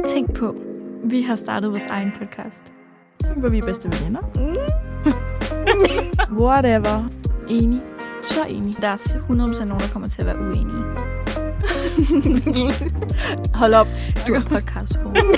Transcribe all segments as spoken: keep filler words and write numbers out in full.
Tænk på, vi har startet vores egen podcast. Tænk på, vi er bedste veninder. Mm. Whatever. Enig. Så enig. Der er hundrede procent nogen, der kommer til at være uenige. Hold op. Du er podcast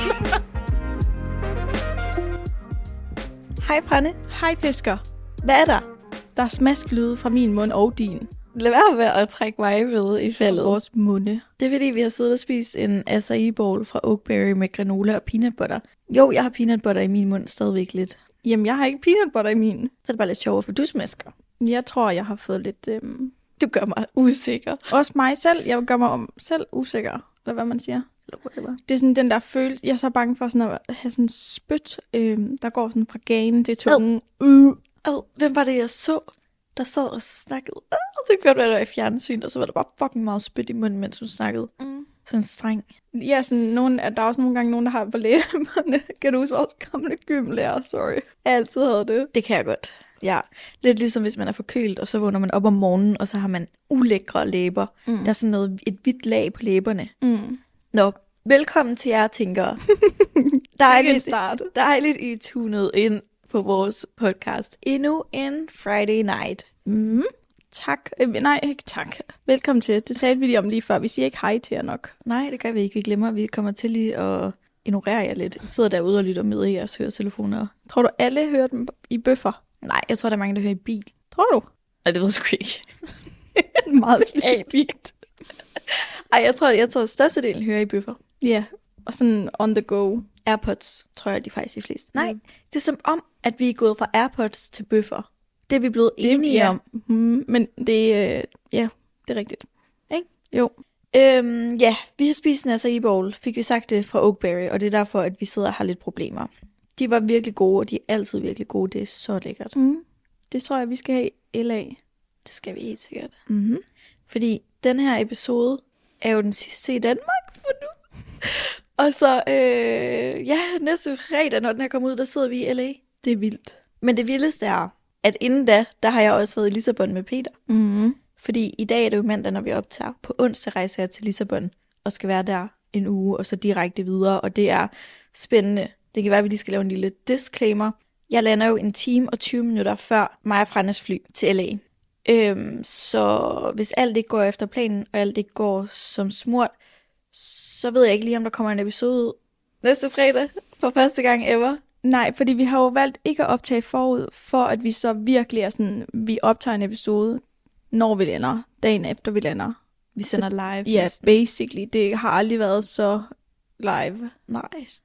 Hej Franne. Hej fisker. Hvad er der? Der er smasklyde fra min mund og din. Lad være med at trække mig ved i faldet. Vores munde. Det er fordi, vi har siddet og spist en acai bowl fra Oakberry med granola og peanut butter. Jo, jeg har peanut butter i min mund stadigvæk lidt. Jamen, jeg har ikke peanut butter i min. Så er det bare lidt sjovere, for du smasker. Jeg tror, jeg har fået lidt... Øhm... Du gør mig usikker. Også mig selv. Jeg gør mig om selv usikker. Eller hvad man siger. Eller whatever. Det er sådan den der følelse... Jeg er så bange for sådan at have sådan spyt, øhm, der går sådan fra ganen til tungen. Uh. Ad, hvem var det, jeg så, der sad og snakkede? Uh, det kunne godt være, der var i fjernsyn, og så var der bare fucking meget spyt i munden, mens hun snakkede. Mm. Sådan streng. Ja, sådan nogen, der er også nogle gange nogen, der har på læberne. Kan du huske vores gamle gymlærer? Sorry. Jeg altid havde det. Det kan jeg godt. Ja, lidt ligesom hvis man er forkølet, og så vågner man op om morgenen, og så har man ulækre læber. Mm. Der er sådan noget, et hvidt lag på læberne. Mm. Nå, velkommen til jer, tænkere. Dejligt, start. Dejligt, I tunet ind på vores podcast. Endnu en Friday night. Mm. Tak. Øh, nej, ikke tak. Velkommen til. Det talte vi lige om lige før. Vi siger ikke hej til jer nok. Nej, det gør vi ikke. Vi glemmer, vi kommer til lige at ignorere jer lidt. Jeg sidder derude og lytter med i jeres høretelefoner. Tror du, alle hører dem i bøffer? Nej, jeg tror, der er mange, der hører i bil. Tror du? Nej, det ved jeg sgu ikke. Meget specifikt. Ej, jeg tror, jeg tror, at størstedelen hører i bøffer. Ja, yeah. Og sådan on the go. AirPods, tror jeg, de faktisk de fleste. Nej, mm. det er som om, at vi er gået fra AirPods til bøffer. Det er vi blevet det, enige ja. om. Mm, men det, øh, ja, det er rigtigt. Ikke? Jo. Øhm, ja, vi har spist en acai bowl, fik vi sagt det fra Oakberry, og det er derfor, at vi sidder og har lidt problemer. De var virkelig gode, og de er altid virkelig gode. Det er så lækkert. Mm. Det tror jeg, vi skal have i L A. Det skal vi helt sikkert. Mm-hmm. Fordi den her episode er jo den sidste i Danmark for nu. Og så, øh, ja, næste fredag, når den her kommer ud, der sidder vi i L A. Det er vildt. Men det vildeste er, at inden da, der har jeg også været i Lissabon med Peter. Mm-hmm. Fordi i dag er det jo mandag, når vi optager. På onsdag rejser jeg til Lissabon og skal være der en uge, og så direkte videre. Og det er spændende. Det kan være, at vi lige skal lave en lille disclaimer. Jeg lander jo en time og tyve minutter før mig og Frannes fly til L A. Øhm, så hvis alt ikke går efter planen, og alt ikke går som smurt, så ved jeg ikke lige, om der kommer en episode næste fredag for første gang ever. Nej, fordi vi har jo valgt ikke at optage forud, for at vi så virkelig er sådan, vi optager en episode, når vi lander, dagen efter vi lander. Vi sender live. Ja, yeah, basically. Det har aldrig været så live. Nej.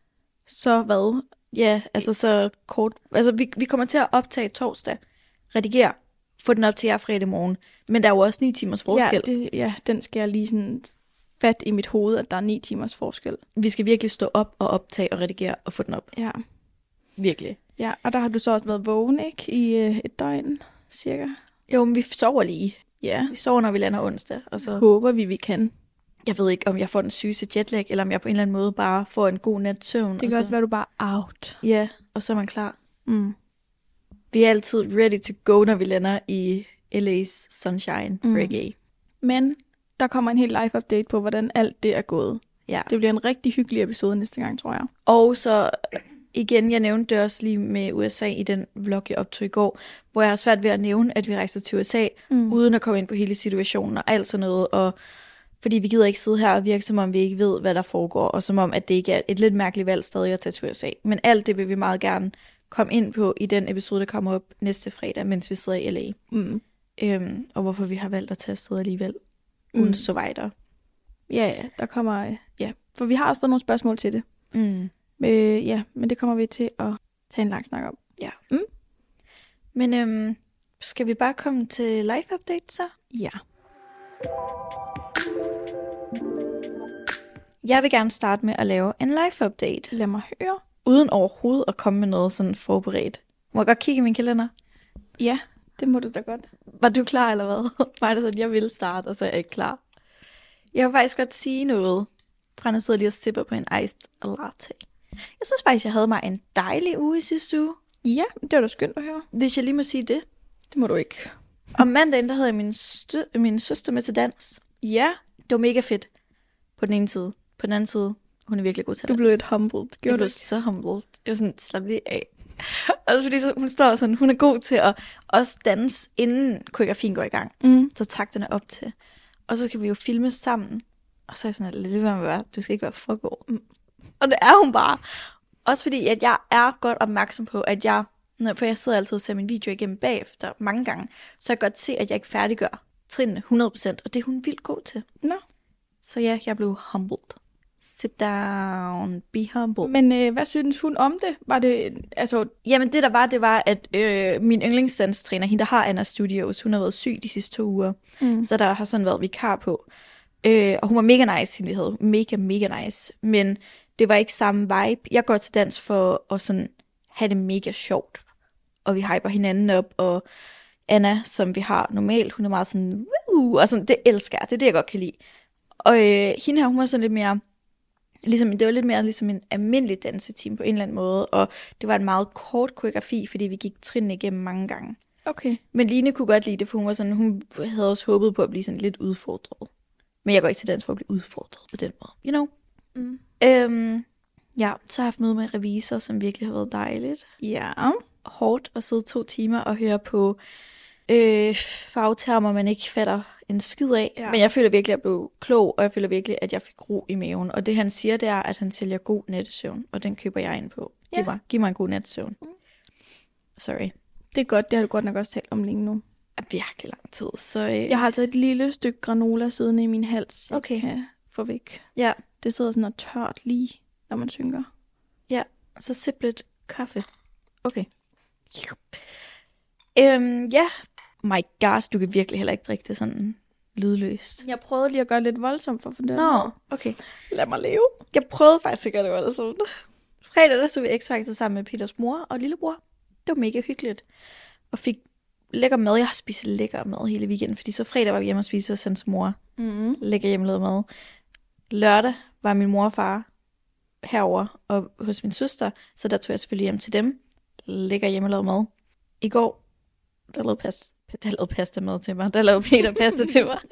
Så hvad? Ja, altså så kort. Altså vi, vi kommer til at optage torsdag, redigere, få den op til jer fredag morgen. Men der er jo også ni timers forskel. Ja, det, ja, den skal jeg lige sådan fat i mit hoved, at der er ni timers forskel. Vi skal virkelig stå op og optage og redigere og få den op. Ja. Virkelig. Ja, og der har du så også været vågen, ikke? I øh, et døgn, cirka. Jo, men vi sover lige. Ja. Vi sover, når vi lander onsdag. Og så håber vi, vi kan. Jeg ved ikke, om jeg får den sygeste jetlag, eller om jeg på en eller anden måde bare får en god nat søvn. Det kan så også være, du bare er out. Ja, og så er man klar. Mm. Vi er altid ready to go, når vi lander i L A's Sunshine mm. Reggae. Men der kommer en helt live update på, hvordan alt det er gået. Ja. Det bliver en rigtig hyggelig episode næste gang, tror jeg. Og så igen, jeg nævnte det også lige med U S A i den vlog, jeg optog i går, hvor jeg har svært ved at nævne, at vi rejser til U S A, mm. uden at komme ind på hele situationen og alt sådan noget. Og fordi vi gider ikke sidde her og virke, som om vi ikke ved, hvad der foregår, og som om, at det ikke er et lidt mærkeligt valg stadig at tage til U S A. Men alt det vil vi meget gerne komme ind på i den episode, der kommer op næste fredag, mens vi sidder i L A. Mm. Øhm, og hvorfor vi har valgt at tage afsted alligevel. Uden mm. så videre. Ja, ja, der kommer, ja. For vi har også fået nogle spørgsmål til det. Mm. Øh, ja, men det kommer vi til at tage en lang snak om. Ja. Mm. Men øhm, skal vi bare komme til live update så? Ja. Jeg vil gerne starte med at lave en live update. Lad mig høre. Uden overhovedet at komme med noget sådan forberedt. Må jeg godt kigge i min kalender? Ja, det må du da godt. Var du klar eller hvad? Var det sådan, jeg ville starte, og så er jeg ikke klar? Jeg vil faktisk godt sige noget. Franne sidder lige og sipper på en iced latte. Jeg synes faktisk, jeg havde mig en dejlig uge i sidste uge. Ja, det var da skønt at høre. Hvis jeg lige må sige det. Det må du ikke. Om mandagen, der havde jeg min, stø- min søster med til dans. Ja. Det var mega fedt. På den ene side. På den anden side. Hun er virkelig god til Du dans. blev et humbled. Jeg Gjorde du blev ikke? så humbled. Jeg var sådan, slap lige af. Også fordi så, hun står sådan, hun er god til at også danse, inden koreografien går i gang. Mm. Så takterne op til. Og så skal vi jo filme sammen. Og så er jeg sådan, lidt hvad man være. Du skal ikke være for god. Mm. Og det er hun bare. Også fordi, at jeg er godt opmærksom på, at jeg, for jeg sidder altid og ser min video igennem bagefter mange gange, så jeg kan godt se, at jeg ikke færdiggør trinene hundrede procent, og det er hun vildt god til. Nå. Så ja, jeg blev humbled. Sit down, be humble. Men øh, hvad synes hun om det? Var det, altså... Jamen det der var, det var, at øh, min yndlingsdanstræner, hende der har Anna Studios, hun har været syg de sidste to uger, Mm. så der har sådan været vikar på. Øh, og hun var mega nice, hende vi havde. Mega, mega nice. Men det var ikke samme vibe. Jeg går til dans for at sådan have det mega sjovt. Og vi hyper hinanden op, og Anna, som vi har normalt, hun er meget sådan, woo, og sådan, det elsker jeg, det er det, jeg godt kan lide. Og øh, hende her, hun var sådan lidt mere, ligesom, det var lidt mere ligesom en almindelig danseteam på en eller anden måde, og det var en meget kort koreografi, fordi vi gik trinene igennem mange gange. Okay. Men Line kunne godt lide det, for hun var sådan, hun havde også håbet på at blive sådan lidt udfordret. Men jeg går ikke til dans for at blive udfordret på den måde, you know? Mm. Øhm, ja, så har jeg haft møde med revisor, som virkelig har været dejligt. Ja. Hårdt at sidde to timer og høre på øh, fagtermer, man ikke fatter en skid af. Ja. Men jeg føler virkelig, at jeg blev klog, og jeg føler virkelig, at jeg fik ro i maven. Og det han siger, det er, at han sælger god nattesøvn, og den køber jeg ind på. Ja. Giv mig, giv mig en god nattesøvn. Mm. Sorry. Det er godt, det har du godt nok også talt om længe nu. Er virkelig lang tid, så... Øh, Jeg har altså et lille stykke granola siddende i min hals, jeg Okay. kan få væk. Ja, Det sidder sådan og tørt lige, når man synker. så sip lidt kaffe. Okay. Øhm, ja. My god, du kan virkelig heller ikke drikke det sådan lydløst. Jeg prøvede lige at gøre det lidt voldsomt for at få den. Nå, okay. Lad mig leve. Jeg prøvede faktisk at gøre det voldsomt. Fredag, der så vi X-Factor sammen med Peters mor og lillebror. Det var mega hyggeligt. Og fik lækker mad. Jeg har spist lækker mad hele weekenden, fordi så fredag var vi hjemme og spise hos hans mor. Mm. Lækker hjemmelavet mad. Lørdag var min mor og far herover og hos min søster, så der tog jeg selvfølgelig hjem til dem. Lækker hjemmelavet mad. I går, der lavede pasta, der lavede pasta mad til mig. Der lavede Peter pasta til mig.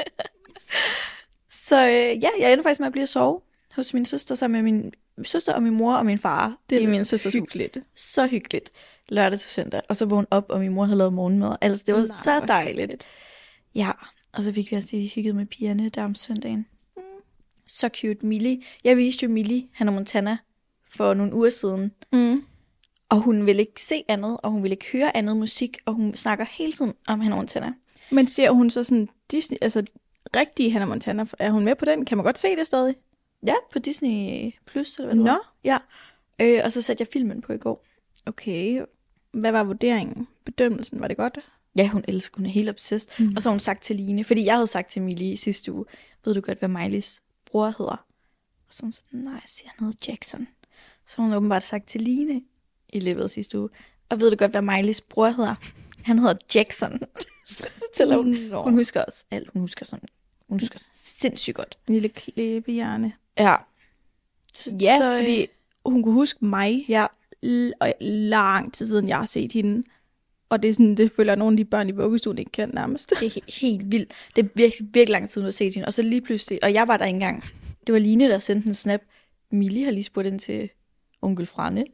Så øh, ja, jeg endte faktisk med at blive at sove hos min søster sammen med min søster og min mor og min far. Det er min søsters hus. Så hyggeligt. Lørdag til søndag. Og så vågne op, og min mor havde lavet morgenmad. Altså, det var Nej, så hvor dejligt. Ja, og så fik vi også lige hygget med pigerne der om søndagen. Mm. Så cute. Millie. Jeg viste jo Millie, Hannah Montana, for nogle uger siden. Mm. Og hun ville ikke se andet, og hun ville ikke høre andet musik, og hun snakker hele tiden om Hannah Montana. Men ser hun så sådan Disney, altså rigtige Hannah Montana, er hun med på den? Kan man godt se det stadig? Ja, på Disney Plus, eller hvad det Nå. var. Ja. Øh, og så satte jeg filmen på i går. Okay. Hvad var vurderingen? Bedømmelsen, var det godt? Ja, hun elsker, hun er helt obsessed. Mm. Og så har hun sagt til Line, fordi jeg havde sagt til Millie sidste uge, ved du godt, hvad Miley's bror hedder? Og så hun sådan, nej, jeg siger han hedder Jackson. Så hun åbenbart sagt til Line i løbet af sidste uge, og ved du godt, hvad Miley's bror hedder? Han hedder Jackson. Så fortæller hun. Nå. Hun husker også alt. Hun husker sådan, hun husker sindssygt godt. En lille klæbehjerne. Ja. Så, ja, så, fordi hun kunne huske mig, Ja. l- og lang tid siden, jeg har set hende. Og det er sådan, det føler nogle af de børn i vuggestuen ikke kendt nærmest. Det er he- helt vildt. Det er virkelig, virkelig lang tid, du har set hende. Og så lige pludselig, og jeg var der ikke engang. Det var Line, der sendte en snap. Millie har lige spurgt ind til onkel Franne.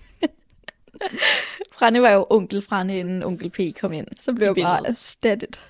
Franne var jo onkel Franne, inden onkel P kom ind. Så blev i jeg bare billedet. erstattet.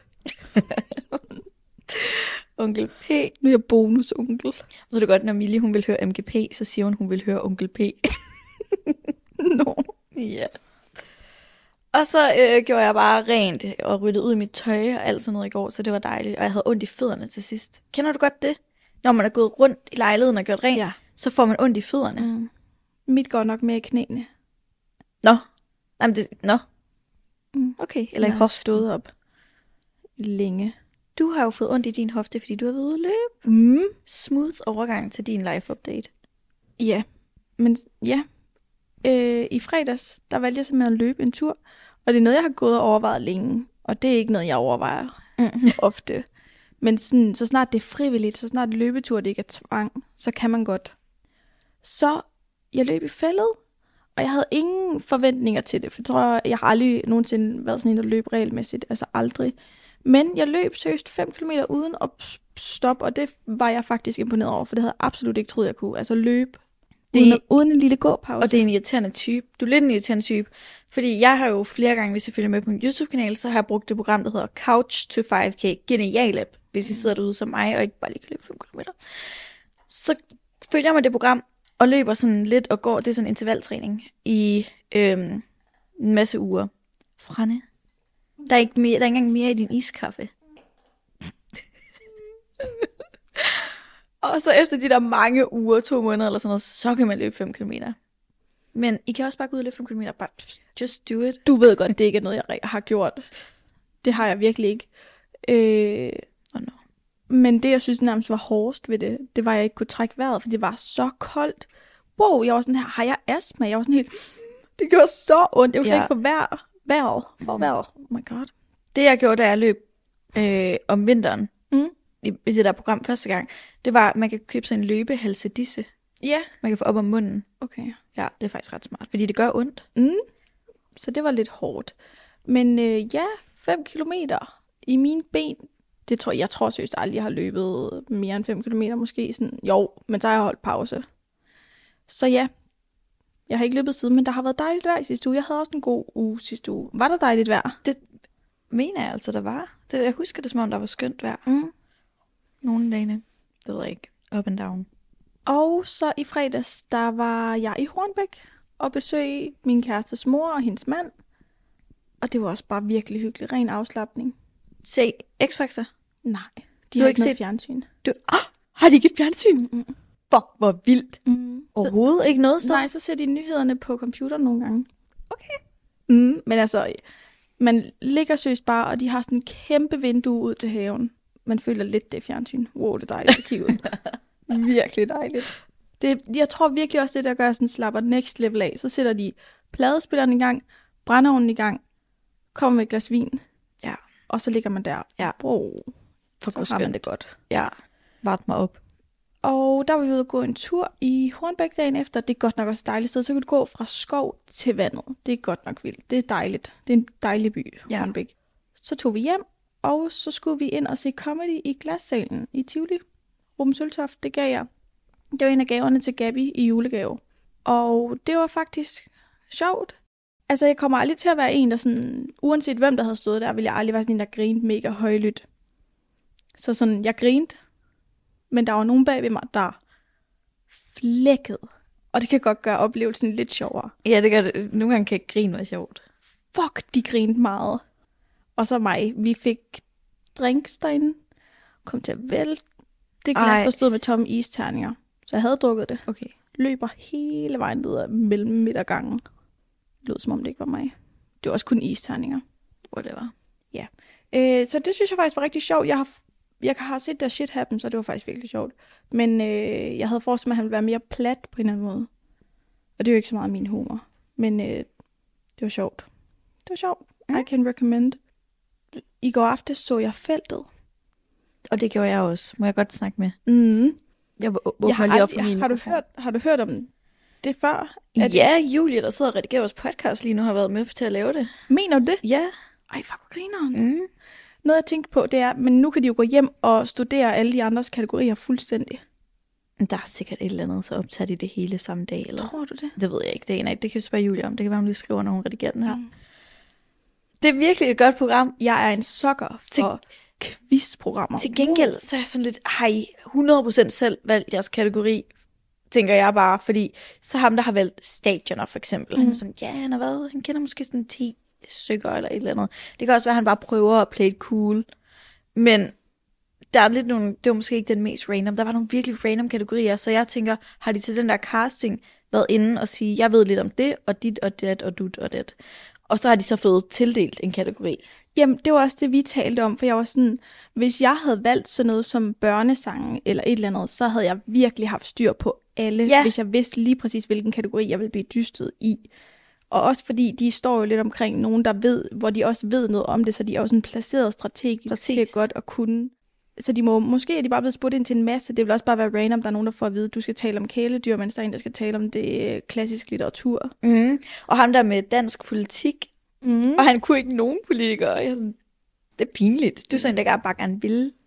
Onkel P. Nu er jeg bonusonkel. Ved du godt, når Millie hun vil høre M G P, så siger hun, hun vil høre onkel P. Nå. Ja. Og så øh, gjorde jeg bare rent og ryddede ud i mit tøj og alt sådan noget i går, så det var dejligt. Og jeg havde ondt i fødderne til sidst. Kender du godt det? Når man er gået rundt i lejligheden og gjort rent, Ja. så får man ondt i fødderne. Mm. Mit går nok med i knæene. Nå. Jamen det, nå. Mm. Okay, eller i Jeg har hoften. stået op længe. Du har jo fået ondt i din hofte, fordi du har været ude at løbe. Mm. Smooth overgang til din life update. Ja, men ja. Øh, I fredags, der valgte jeg simpelthen at løbe en tur. Og det er noget, jeg har gået og overvejet længe. Og det er ikke noget, jeg overvejer Mm. ofte. Men sådan, så snart det er frivilligt, så snart løbetur det ikke er tvang, så kan man godt. Så jeg løb i fældet, og jeg havde ingen forventninger til det. For jeg tror, jeg har aldrig nogensinde været sådan en, der løb regelmæssigt. Altså aldrig. Men jeg løb seriøst fem kilometer uden at stop, og det var jeg faktisk imponeret over, for det havde jeg absolut ikke troet, jeg kunne. Altså løbe Det- uden, uden en lille gåpause. Og det er en irriterende type. Du er lidt en irriterende type. Fordi jeg har jo flere gange, hvis jeg følger med på min YouTube-kanal, så har jeg brugt det program, der hedder Couch to fem K. Genial app, hvis I sidder derude som mig, og ikke bare lige kan løbe fem kilometer. Så følger jeg med det program, og løber sådan lidt og går. Det er sådan en intervaltræning i øhm, en masse uger. Franne, der er, ikke mere, der er ikke engang mere i din iskaffe. Og så efter de der mange uger, to måneder eller sådan noget, så kan man løbe fem kilometer. Men I kan også bare gå ud og løbe fem kilometer. Bare just do it. Du ved godt, det ikke er noget, jeg har gjort. Det har jeg virkelig ikke. Øh, Oh no. men det, jeg synes nærmest var hårdest ved det, det var, at jeg ikke kunne trække vejret, for det var så koldt. Wow, jeg var sådan her, har jeg astma? Jeg var sådan helt, det gjorde så ondt. Jeg kunne slet Ja. ikke få vejr, vejret, for vejret. Oh my god. Det jeg gjorde, da jeg løb øh, om vinteren, Mm. i, i det der program første gang, det var, at man kan købe sådan en løbehalsedisse. Ja, Man kan få op om munden. okay. Ja, det er faktisk ret smart, fordi det gør ondt. Mm. Så det var lidt hårdt. Men øh, ja, fem kilometer i mine ben, det tror jeg, jeg tror seriøst aldrig, jeg har løbet mere end fem kilometer måske. Sådan, jo, men så har jeg holdt pause. Så ja, jeg har ikke løbet siden, men der har været dejligt vejr i sidste uge. Jeg havde også en god uge sidste uge. Var der dejligt vejr? Mener jeg altså, der var. Det, jeg husker det, som om der var skønt vejr. Mm. Nogle dage. Det ved jeg ikke. Up and down. Og så i fredags, der var jeg i Hornbæk og besøgte min kærestes mor og hendes mand. Og det var også bare virkelig hyggeligt. Ren afslapning. Se, X-Factor. Nej, de Du har har ikke ikke noget set- fjernsyn. Du, oh, har de ikke et fjernsyn? Mm. Fuck, hvor vildt. Mm. Overhovedet ikke noget sted. Nej, så ser de nyhederne på computeren nogle gange. Okay. Mm, men altså, man ligger søst bare, og de har sådan en kæmpe vindue ud til haven. Man føler lidt det er fjernsyn. Wow, det er dejligt at kigge ud. Virkelig dejligt. Det, jeg tror virkelig også, det der gør sådan slapper next level af. Så sætter de pladespilleren i gang, brændeovnen i gang, kommer med et glas vin, Ja. og så ligger man der. Ja. Wow, For så har man det godt. Ja, vart mig op. Og der var vi ude og gå en tur i Hornbæk dagen efter. Det er godt nok også et dejligt sted. Så kan du gå fra skov til vandet. Det er godt nok vildt. Det er dejligt. Det er en dejlig by, Ja. Hornbæk. Så tog vi hjem, og så skulle vi ind og se comedy i Glassalen i Tivoli. Ruben Søltoft, det gav jeg. Det var en af gaverne til Gabi i julegave. Og det var faktisk sjovt. Altså, jeg kommer aldrig til at være en, der sådan, uanset hvem der havde stået der, ville jeg aldrig være sådan en, der grinede mega højlydt. Så sådan, jeg grinede, men der var nogen bag ved mig, der flækkede. Og det kan godt gøre oplevelsen lidt sjovere. Ja, det gør det. Nogle gange kan grine være sjovt. Fuck, de grinede meget. Og så mig. Vi fik drinks derinde. Kom til at vælte det glas, Ej. der stod med tomme isterninger. Så jeg havde drukket det. Okay. Løber hele vejen ned ad mellem midtergangen. Det lød som om det ikke var mig. Det var også kun isterninger. Whatever. Øh, så det synes jeg faktisk var rigtig sjovt. Jeg har, jeg har set der shit happen, så det var faktisk virkelig sjovt. Men øh, jeg havde forestillet mig, at han ville være mere plat på en eller anden måde. Og det er jo ikke så meget min humor. Men øh, det var sjovt. Det var sjovt. Mm. I can recommend. I går aftes så jeg Feltet. Og det gjorde jeg også. Må jeg godt snakke med? Mm. Jeg Jeg åbner har, lige op for aldrig, min har, du mikrofon. hørt, har du hørt om det før? Er det- Ja, Julie, der sidder og redigerer vores podcast lige nu, har været med til at lave det. Mener du det? Ja. Ej, fuck, hvor grineren. Mm. Noget jeg tænkte på, det er, men nu kan de jo gå hjem og studere alle de andres kategorier fuldstændig. Der er sikkert et eller andet, så optager de det hele samme dag, eller? Tror du det? Det ved jeg ikke. Det, er, nej, det kan vi spørge Julie om. Det kan være, hun lige skriver, når hun redigerer den her. Mm. Det er virkelig et godt program. Jeg er en sokker Til- for quizprogrammer. Til gengæld, så er jeg sådan lidt, har I hundrede procent selv valgt jeres kategori, tænker jeg bare, fordi så ham, der har valgt stadioner for eksempel, mm. han er sådan, ja, han har været, han kender måske sådan ti stykker eller et eller andet. Det kan også være, at han bare prøver at play it cool, men der er lidt nogle, det var måske ikke den mest random, der var nogle virkelig random kategorier, så jeg tænker, har de til den der casting været inde og sige, jeg ved lidt om det, og dit, og det, og dut, og det. Og så har de så fået tildelt en kategori. Jamen, det var også det, vi talte om, for jeg var sådan, hvis jeg havde valgt sådan noget som børnesange eller et eller andet, så havde jeg virkelig haft styr på alle, Ja. hvis jeg vidste lige præcis, hvilken kategori jeg ville blive dystet i. Og også fordi, de står jo lidt omkring nogen, der ved, hvor de også ved noget om det, så de er jo sådan placeret strategisk Præcis. til godt at kunne. Så de må, måske er de bare blevet spurgt ind til en masse, det vil også bare være random, der er nogen, der får at vide, du skal tale om kæledyr, mens der er en, der skal tale om det øh, klassisk litteratur. Mm. Og ham der med dansk politik, Mm. og han kunne ikke nogen politikere. Jeg er sådan, det er pinligt. Du er sådan, der bare gerne vil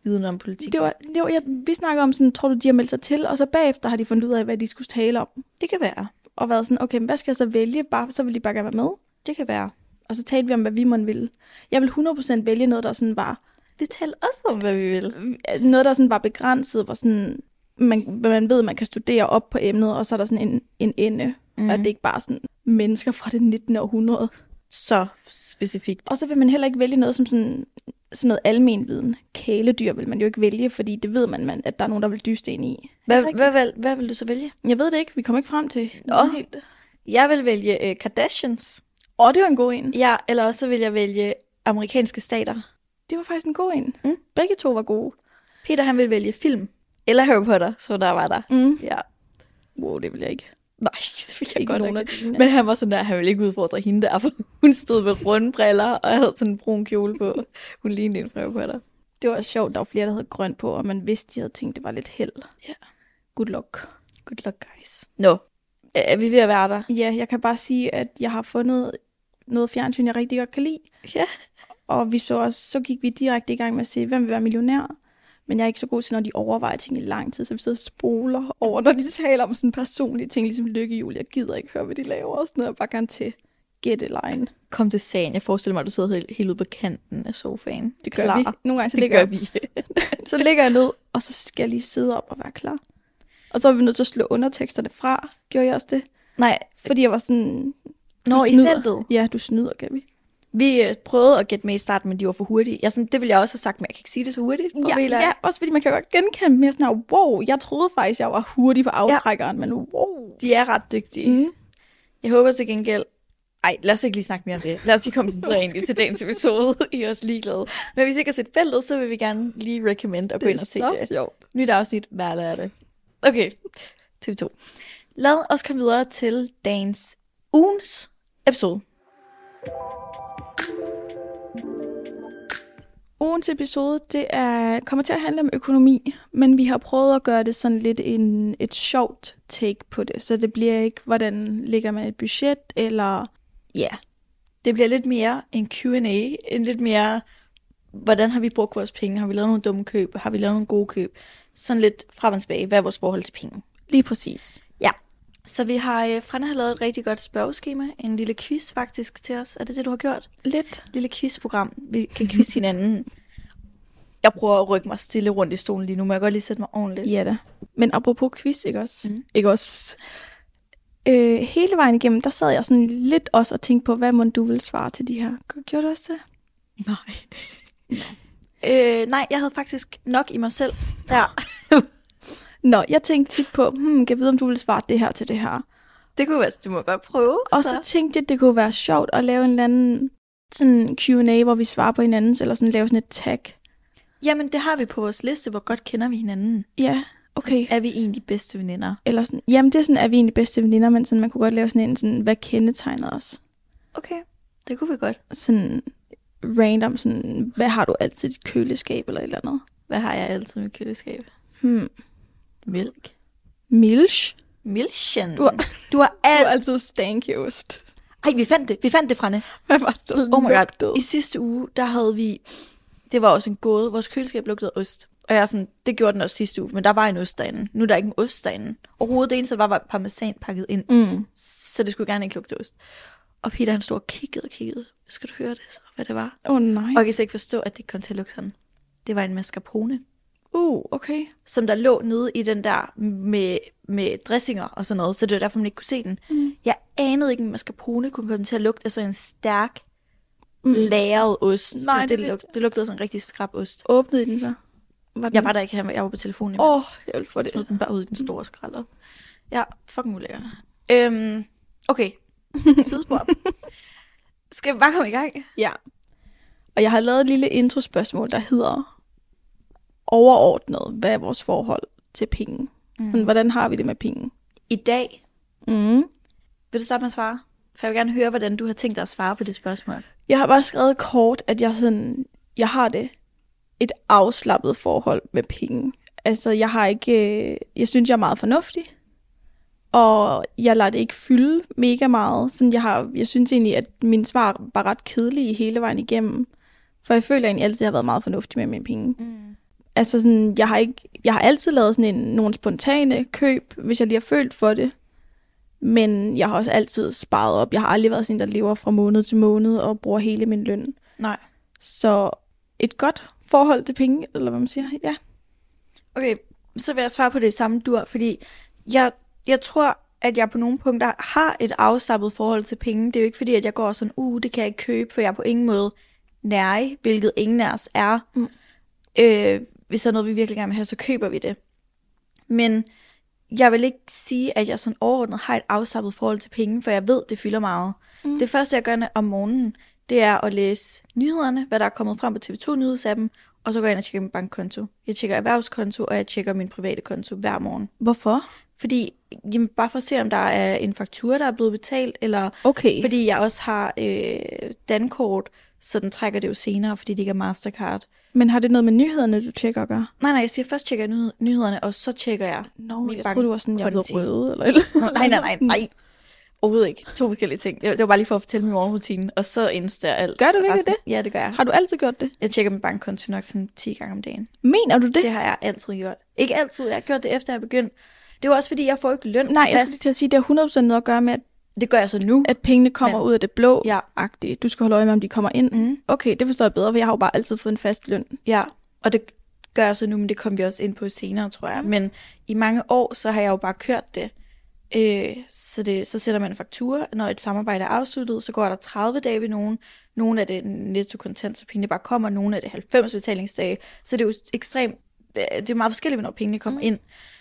viden om politik. Det var, det var, jeg, vi snakkede om sådan, tror du, de har meldt sig til, og så bagefter har de fundet ud af, hvad de skulle tale om. Det kan være. Og været sådan, okay, men hvad skal jeg så vælge? Bare, så vil de bare gerne være med. Det kan være. Og så talte vi om, hvad vi måtte ville. Jeg vil hundrede procent vælge noget, der sådan var... Vi talte også om, hvad vi vil. Noget, der sådan var begrænset, hvor sådan, man, man ved, man kan studere op på emnet, og så er der sådan en, en ende. Mm. Og det er ikke bare sådan mennesker fra det nittende århundrede. Så specifikt. Og så vil man heller ikke vælge noget som sådan, sådan noget almenviden. Kæledyr vil man jo ikke vælge, fordi det ved man, man at der er nogen, der vil dyste ind i. Hvad, hvad, hvad, hvad vil du så vælge? Jeg ved det ikke. Vi kommer ikke frem til noget helt. Jeg vil vælge uh, Kardashians. Åh, det var en god en. Ja, eller også vil jeg vælge amerikanske stater. Det var faktisk en god en. Mm. Begge to var gode. Peter, han vil vælge film. Eller Harry Potter, så der var der. Mm. Ja. Wow, det vil jeg ikke. Nej, det vil jeg ikke godt nogen ikke. af dine. Men han var sådan der, han ville ikke udfordre hende der, for hun stod med runde briller og havde sådan en brun kjole på. Hun lignede en fra Harry Potter. Det var sjovt, der var flere, der havde grønt på, og man vidste, de havde tænkt, det var lidt held. Ja. Good luck. Good luck, guys. Nå, no. Er vi ved at være der? Ja, jeg kan bare sige, at jeg har fundet noget fjernsyn, jeg rigtig godt kan lide. Ja. Og vi så også, så gik vi direkte i gang med at se, hvem vil være millionær. Men jeg er ikke så god til, når de overvejer ting i lang tid, så vi sidder og spoler over, når de taler om sådan personlige ting, ligesom lykkehjul. Jeg gider ikke høre, hvad de laver, og sådan noget. Jeg bare gerne til gætteline. Kom til sagen. Jeg forestiller mig, at du sidder helt, helt ude på kanten af sofaen. Det gør klar. vi. Nogle gange så det ligger gør vi. så ligger jeg ned, og så skal jeg lige sidde op og være klar. Og så var vi nødt til at slå underteksterne fra. Gjorde jeg også det? Nej. Fordi jeg var sådan... Nå, i feltet? Ja, du snyder, kan vi? Vi øh, prøvede at gætte med i starten, men de var for hurtige. Jeg, sådan, det ville jeg også have sagt, men jeg kan ikke sige det så hurtigt. Ja, ja, også fordi man kan godt genkende mere sådan her, wow, jeg troede faktisk, jeg var hurtig på aftrækkeren, ja. Men wow. De er ret dygtige. Mm. Jeg håber til gengæld... Ej, lad os ikke lige snakke mere om det. Lad os lige komme egentlig til dagens episode. I er også ligeglade. Men hvis I ikke har set feltet, så vil vi gerne lige recommend at gå ind og se det. Det er så sjovt. Nyt afsnit, hvad er det? Okay, T V to. Lad os komme videre til dagens ugens episode. Ugens episode, det er, kommer til at handle om økonomi, men vi har prøvet at gøre det sådan lidt en, et sjovt take på det, så det bliver ikke, hvordan ligger man et budget, eller ja. Yeah. Det bliver lidt mere en Q and A, en lidt mere, hvordan har vi brugt vores penge, har vi lavet nogle dumme køb, har vi lavet nogle gode køb, sådan lidt frem og tilbage, hvad er vores forhold til penge. Lige præcis. Ja, så vi har, uh, Frænde har lavet et rigtig godt spørgeskema, en lille quiz faktisk til os. Er det det, du har gjort? Lidt. Lille quizprogram. Vi kan quiz hinanden. Jeg prøver at rykke mig stille rundt i stolen lige nu, må jeg godt lige sætte mig ordentligt. Ja da. Men apropos quiz, ikke også? Mm. Ikke også? Øh, hele vejen igennem, der sad jeg sådan lidt også og tænkte på, hvad må du vil svare til de her. Gjorde du også det? Nej. øh, nej, jeg havde faktisk nok i mig selv der. Nå, jeg tænkte tit på, hmm, kan jeg vide, om du vil svare det her til det her? Det kunne være, du må godt prøve. Og så, så tænkte jeg, at det kunne være sjovt at lave en eller anden sådan Q and A, hvor vi svarer på hinandens, eller sådan lave sådan et tag. Jamen, det har vi på vores liste, hvor godt kender vi hinanden. Ja, okay. Så er vi egentlig bedste veninder? Eller sådan, jamen, det er sådan, er vi egentlig bedste veninder, men sådan, man kunne godt lave sådan en, sådan, hvad kendetegner os? Okay, det kunne vi godt. Sådan random, sådan, hvad har du altid i dit køleskab, eller et eller andet? Hvad har jeg altid i mit køleskab? Hmm. Mælk. Milch? Milchen. Du har, du har, al- du har altid stankeost. Ej, vi fandt det. Vi fandt det, Franne. Hvad var det så Oh my lugtede? god. I sidste uge, der havde vi... Det var også en gåde. Vores køleskab lugtede ost. Og jeg er sådan, det gjorde den også sidste uge, men der var en ost derinde. Nu er der ikke en ost derinde. Overhovedet det eneste var, var parmesan pakket ind. Mm. Så det skulle gerne ikke lugte ost. Og Peter, han stod og kiggede og kiggede. Skal du høre det så, hvad det var? Åh oh, nej. Og jeg kan så ikke forstå, at det kom til at lugte sådan. Det var en mascarpone. Uh, okay. Som der lå nede i den der med, med dressinger og sådan noget, så det var derfor, man ikke kunne se den. Mm. Jeg anede ikke, at mascarpone kunne komme til at lugte af sådan en stærk, mm. lagret ost. Nej, det, det, det, lugte, det lugtede sådan en rigtig skrab ost. Åbnede I den så? Var den... Jeg var der ikke her, jeg var på telefonen. Åh, oh, jeg vil få det. Smed den bare ud i den store skralder. Ja, fucking ulækkert. Øhm, okay, sidespor. Skal vi bare komme i gang? Ja. Og jeg har lavet et lille introspørgsmål, der hedder overordnet, hvad er vores forhold til penge? Mm. Sådan, hvordan har vi det med penge? I dag, mm. vil du starte med at svare? For jeg vil gerne høre, hvordan du har tænkt dig at svare på det spørgsmål. Jeg har bare skrevet kort, at jeg, sådan, jeg har det et afslappet forhold med penge. Altså, jeg har ikke, jeg synes, jeg er meget fornuftig, og jeg lader det ikke fylde mega meget. Sådan, jeg, har, jeg synes egentlig, at mine svar var ret kedelige hele vejen igennem, for jeg føler egentlig altid, at jeg har været meget fornuftig med mine penge. Mm. Altså sådan, jeg har, ikke, jeg har altid lavet sådan en, nogle spontane køb, hvis jeg lige har følt for det. Men jeg har også altid sparet op. Jeg har aldrig været sådan en, der lever fra måned til måned og bruger hele min løn. Nej. Så et godt forhold til penge, eller hvad man siger, ja. Okay, så vil jeg svare på det samme dur, fordi jeg, jeg tror, at jeg på nogle punkter har et afslappet forhold til penge. Det er jo ikke fordi, at jeg går sådan, uh, det kan jeg ikke købe, for jeg er på ingen måde nærig, hvilket ingen af os er. Mm. Øh, hvis der er noget, vi virkelig gerne vil have, så køber vi det. Men jeg vil ikke sige, at jeg sådan overordnet har et afslappet forhold til penge, for jeg ved, det fylder meget. Mm. Det første, jeg gør om morgenen, det er at læse nyhederne, hvad der er kommet frem på T V to nyhedsappen, og så går jeg ind og tjekker min bankkonto. Jeg tjekker erhvervskonto, og jeg tjekker min private konto hver morgen. Hvorfor? Fordi, jamen, bare for at se, om der er en faktura, der er blevet betalt, eller okay. Fordi jeg også har øh, dankort, så den trækker det jo senere, fordi det ikke er Mastercard. Men har det noget med nyhederne, du tjekker og gør? Nej, nej, jeg siger først tjekker jeg nyhederne, og så tjekker jeg Nå, min jeg troede, du var sådan, jeg blev røde, eller eller Nej, nej, nej, nej. Overhovedet ikke. To forskellige ting. Det var bare lige for at fortælle min morgenrutine, og så indstar alt. Gør du virkelig det? Ja, det gør jeg. Har du altid gjort det? Jeg tjekker min bankkonto nok sådan ti gange om dagen. Mener du det? Det har jeg altid gjort. Ikke altid, jeg har gjort det efter jeg begyndte. Det var også fordi, jeg får ikke løn. Nej, jeg skulle til at sige, det har hundrede procent noget at gøre med, at det gør jeg så nu. At pengene kommer Men, ud af det blå. Ja. -agtigt. Du skal holde øje med, om de kommer ind. Mm. Okay, det forstår jeg bedre, for jeg har jo bare altid fået en fast løn. Ja, og det gør jeg så nu, men det kommer vi også ind på senere, tror jeg. Mm. Men i mange år, så har jeg jo bare kørt det. Øh, så, det, så sætter man en faktura, når et samarbejde er afsluttet, så går der tredive dage ved nogen. Nogle af det netto kontant, så pengene bare kommer, nogle af det halvfems betalingsdage. Så det er jo ekstremt, det er meget forskelligt, når pengene kommer mm. ind.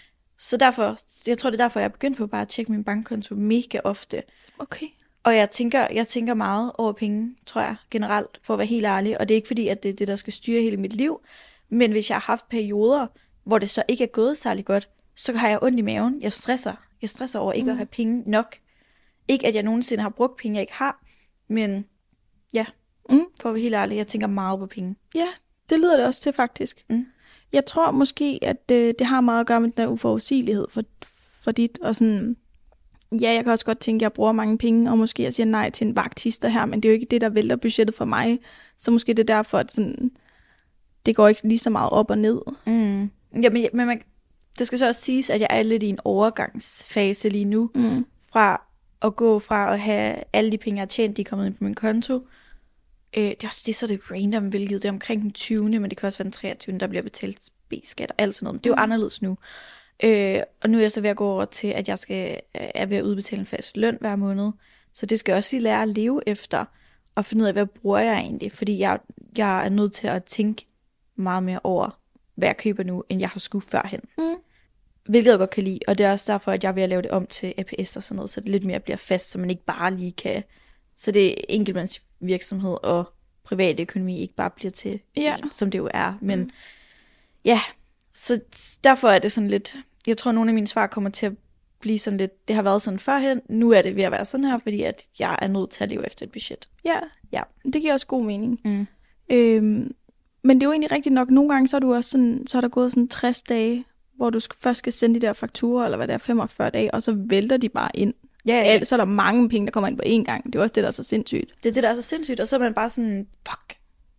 Så derfor, jeg tror, det er derfor, jeg er begyndt på bare at tjekke min bankkonto mega ofte. Okay. Og jeg tænker, jeg tænker meget over penge, tror jeg, generelt, for at være helt ærlig. Og det er ikke fordi, at det er det, der skal styre hele mit liv. Men hvis jeg har haft perioder, hvor det så ikke er gået særlig godt, så har jeg ondt i maven. Jeg stresser. Jeg stresser over ikke mm. at have penge nok. Ikke, at jeg nogensinde har brugt penge, jeg ikke har. Men ja, mm. for at være helt ærlig, jeg tænker meget på penge. Ja, det lyder det også til faktisk. Mm. Jeg tror måske, at det, det har meget at gøre med den der uforudsigelighed for, for dit. Og sådan, ja, jeg kan også godt tænke, at jeg bruger mange penge, og måske jeg siger nej til en vagthister her, men det er jo ikke det, der vælter budgettet for mig. Så måske det er derfor, at sådan, det går ikke lige så meget op og ned. Mm. Ja, men, men man, det skal så også siges, at jeg er lidt i en overgangsfase lige nu, mm. fra at gå fra at have alle de penge, jeg har tjent, de er kommet ind på min konto. Øh, det er også det, er så det random, hvilket det er omkring den tyvende, men det kan også være den treogtyvende, der bliver betalt B-skat og alt sådan noget. Men det er jo mm. anderledes nu. Øh, og nu er jeg så ved at gå over til, at jeg skal, er ved at udbetale en fast løn hver måned. Så det skal jeg også lige lære at leve efter, og finde ud af, hvad bruger jeg egentlig. Fordi jeg, jeg er nødt til at tænke meget mere over, hvad jeg køber nu, end jeg har skudt førhen. Mm. Hvilket jeg godt kan lide, og det er også derfor, at jeg er ved at lave det om til A P S og sådan noget, så det lidt mere bliver fast, så man ikke bare lige kan... Så det er enkeltmandsvirksomhed og privat økonomi ikke bare bliver til ja. en, som det jo er. Men mm. ja, så derfor er det sådan lidt... Jeg tror, at nogle af mine svar kommer til at blive sådan lidt... Det har været sådan førhen, nu er det ved at være sådan her, fordi at jeg er nødt til at leve efter et budget. Ja, ja. Det giver også god mening. Mm. Øhm, men det er jo egentlig rigtigt nok, nogle gange så er, du også sådan, så er der gået sådan tres dage, hvor du først skal sende de der fakturer, eller hvad det er, femogfyrre dage, og så vælter de bare ind. Ja, ja. Så er der mange penge, der kommer ind på én gang. Det er også det, der er så sindssygt. Det er det, der er så sindssygt, og så er man bare sådan, fuck,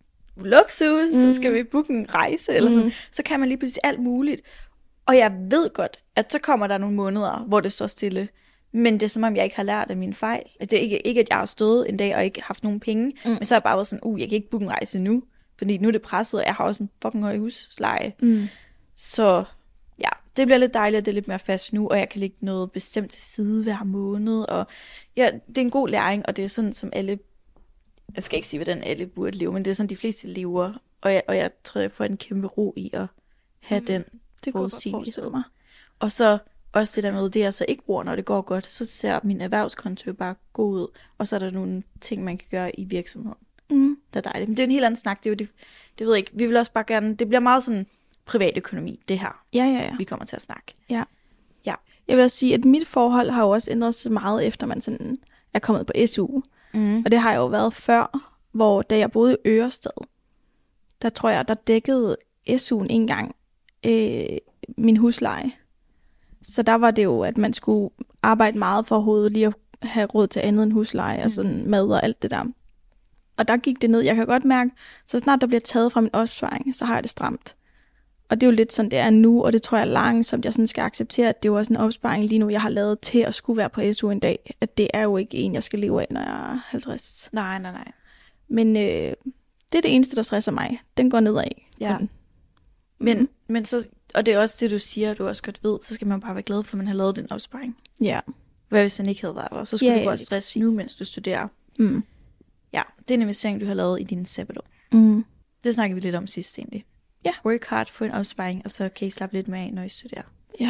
luksus, mm. så skal vi booke en rejse, eller sådan. Mm. Så kan man lige pludselig alt muligt. Og jeg ved godt, at så kommer der nogle måneder, hvor det står stille. Men det er som om, jeg ikke har lært af mine fejl. Det er ikke, ikke at jeg har stået en dag og ikke haft nogen penge, mm. men så er jeg bare været sådan, uh, jeg kan ikke booke en rejse nu, fordi nu er det presset, og jeg har også en fucking høj husleje. Mm. Så ja, det bliver lidt dejligt, at det er lidt mere fast nu, og jeg kan lægge noget bestemt til side hver måned, og ja, det er en god læring, og det er sådan, som alle, jeg skal ikke sige, hvordan alle burde leve, men det er sådan, de fleste lever, og jeg, og jeg tror, jeg får en kæmpe ro i at have mm. den forudsigelighed. Og så også det der med, det jeg så ikke bruger, når det går godt, så ser min erhvervskonto bare god ud, og så er der nogle ting, man kan gøre i virksomheden. Mm. Det er dejligt. Men det er en helt anden snak, det er jo det, det ved jeg ikke, vi vil også bare gerne, det bliver meget sådan privatøkonomi, det her, ja, ja, ja. vi kommer til at snakke. Ja. Ja. Jeg vil også sige, at mit forhold har jo også ændret sig meget, efter man sådan er kommet på S U. Mm. Og det har jeg jo været før, hvor da jeg boede i Ørestad, der tror jeg, der dækkede S U'en en gang øh, min husleje. Så der var det jo, at man skulle arbejde meget for overhovedet lige at have råd til andet end husleje, mm. og sådan mad og alt det der. Og der gik det ned. Jeg kan godt mærke, så snart der bliver taget fra min opsparing, så har jeg det stramt. Og det er jo lidt sådan, det er nu, og det tror jeg langsomt, jeg sådan skal acceptere, at det er jo også en opsparing lige nu, jeg har lavet til at skulle være på S U en dag. At det er jo ikke en, jeg skal leve af, når jeg er halvtreds. Nej, nej, nej. Men øh, det er det eneste, der stresser mig. Den går nedad. Ja. Den. Men, Mm. men så, og det er også det, du siger, du også godt ved, så skal man bare være glad for, at man har lavet den opsparing. Ja. Hvad hvis han ikke havde været der? Så skulle Ja, du ja, bare stresse lige nu, præcis. mens du studerer. Mm. Ja, det er en investering, du har lavet i din sabbatår. Mm. Det snakkede vi lidt om sidst egentlig. Ja. Work hard, få en opsparing, og så kan I slappe lidt mere af, når I studerer. Ja.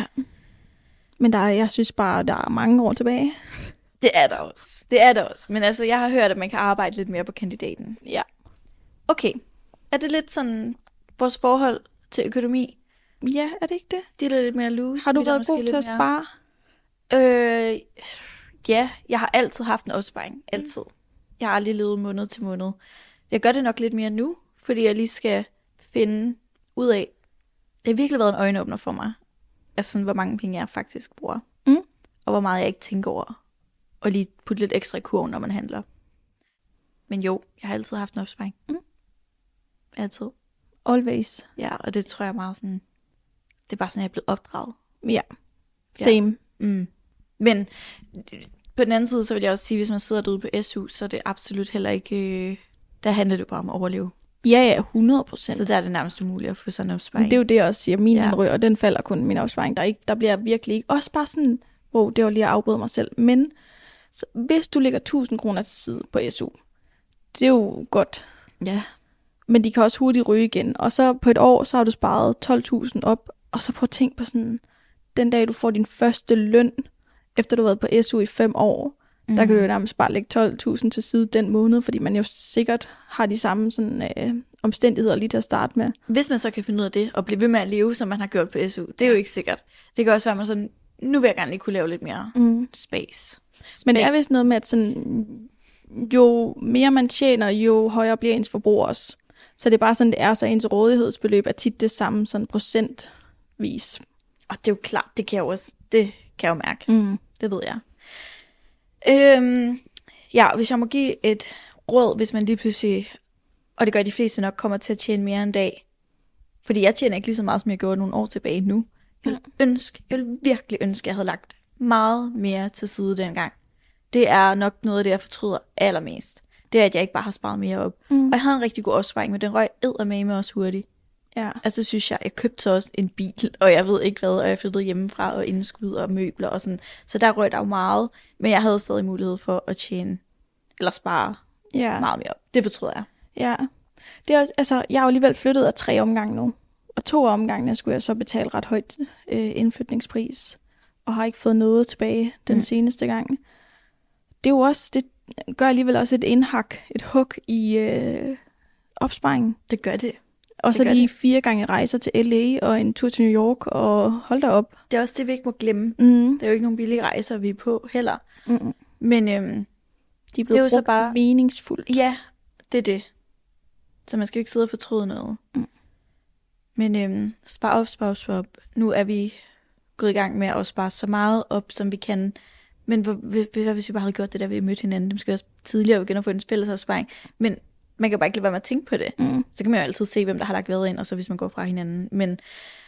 Men der er, jeg synes bare, der er mange år tilbage. Det er der også. Det er der også. Men altså, jeg har hørt, at man kan arbejde lidt mere på kandidaten. Ja. Okay. Er det lidt sådan vores forhold til økonomi? Ja, er det ikke det? De er lidt mere loose. Har du vi er været måske god lidt til at mere- spare? Øh, ja, jeg har altid haft en opsparing. Altid. Jeg har aldrig levet måned til måned. Jeg gør det nok lidt mere nu, fordi jeg lige skal finde ud af. Det har virkelig været en øjenåbner for mig. Altså sådan, hvor mange penge jeg faktisk bruger. Mm. Og hvor meget jeg ikke tænker over. Og lige putte lidt ekstra i kurven, når man handler. Men jo, jeg har altid haft en opsparing. Mm. Altid. Always. Ja, og det tror jeg er meget sådan. Det er bare sådan, jeg er blevet opdraget. Ja. Same. Mm. Men på den anden side, så vil jeg også sige, hvis man sidder derude på S U, så er det absolut heller ikke, øh, der handler det bare om at overleve. Ja, ja, hundrede procent. Så der er det nærmest umuligt at få sådan en Men opsparing. det er jo det, jeg også siger. Min Ja. ja. røg, og den falder kun min opsparing. Der, er ikke, der bliver virkelig ikke. Også bare sådan, wow, det var lige at afbryde mig selv. Men så, hvis du lægger tusind kroner til side på S U, det er jo godt. Ja. Men de kan også hurtigt ryge igen. Og så på et år, så har du sparet tolv tusind op. Og så prøv at tænke på sådan, den dag du får din første løn, efter du har været på S U i fem år, mm. der kan du jo nærmest bare lægge tolv tusind til side den måned, fordi man jo sikkert har de samme sådan, øh, omstændigheder lige til at starte med. Hvis man så kan finde ud af det, og blive ved med at leve, som man har gjort på S U, det er jo ikke sikkert. Det kan også være, at man sådan, nu vil jeg gerne lige kunne lave lidt mere Mm. space. Men det er vist noget med, at sådan, jo mere man tjener, jo højere bliver ens forbrug også. Så det er bare sådan, det er, så ens rådighedsbeløb er tit det samme sådan procentvis. Og det er jo klart, det kan jeg jo også, det kan jeg jo mærke. Mm. Det ved jeg. Øhm, ja, hvis jeg må give et råd, hvis man lige pludselig, og det gør de fleste nok, kommer til at tjene mere en dag. Fordi jeg tjener ikke lige så meget, som jeg gjorde nogle år tilbage nu. Jeg vil, ønske, jeg vil virkelig ønske, at jeg havde lagt meget mere til side dengang. Det er nok noget af det, jeg fortryder allermest. Det er, at jeg ikke bare har sparet mere op. Mm. Og jeg havde en rigtig god opsparing, men den røg eddermame også hurtigt. Ja. Altså, det synes jeg, jeg købte så også en bil, og jeg ved ikke hvad, og jeg flyttede hjemmefra, og indskud og møbler og sådan. Så der røg der jo meget, men jeg havde stadig mulighed for at tjene, eller spare Ja. meget mere op. Det fortryder jeg. Ja. Det er også, altså, jeg har jo alligevel flyttet af tre omgange nu. Og to omgange skulle jeg så betale ret højt øh, indflytningspris. Og har ikke fået noget tilbage den Mm. mm. seneste gang. Det er jo også, det gør alligevel også et indhak, et hug i øh, opsparingen. Det gør det. Og så gør lige det. fire gange rejser til L A og en tur til New York, og hold da op. Det er også det, vi ikke må glemme. Mm. Det er jo ikke nogen billige rejser, vi er på heller. Mm. Men øhm, De er Det er blevet jo så brugt bare- meningsfuldt. ja, det er det. Så man skal jo ikke sidde og fortryde noget. Mm. Men øhm, spar op, spar op, spar op. Nu er vi gået i gang med at spare så meget op, som vi kan. Men hvor, hvad, hvad hvis vi bare havde gjort det, der vi mødte hinanden? Det måske også tidligere igen at få en fælles opsparing. Men man kan bare ikke lade være med at tænke på det. Mm. Så kan man jo altid se, hvem der har lagt hvad ind, og så hvis man går fra hinanden. Men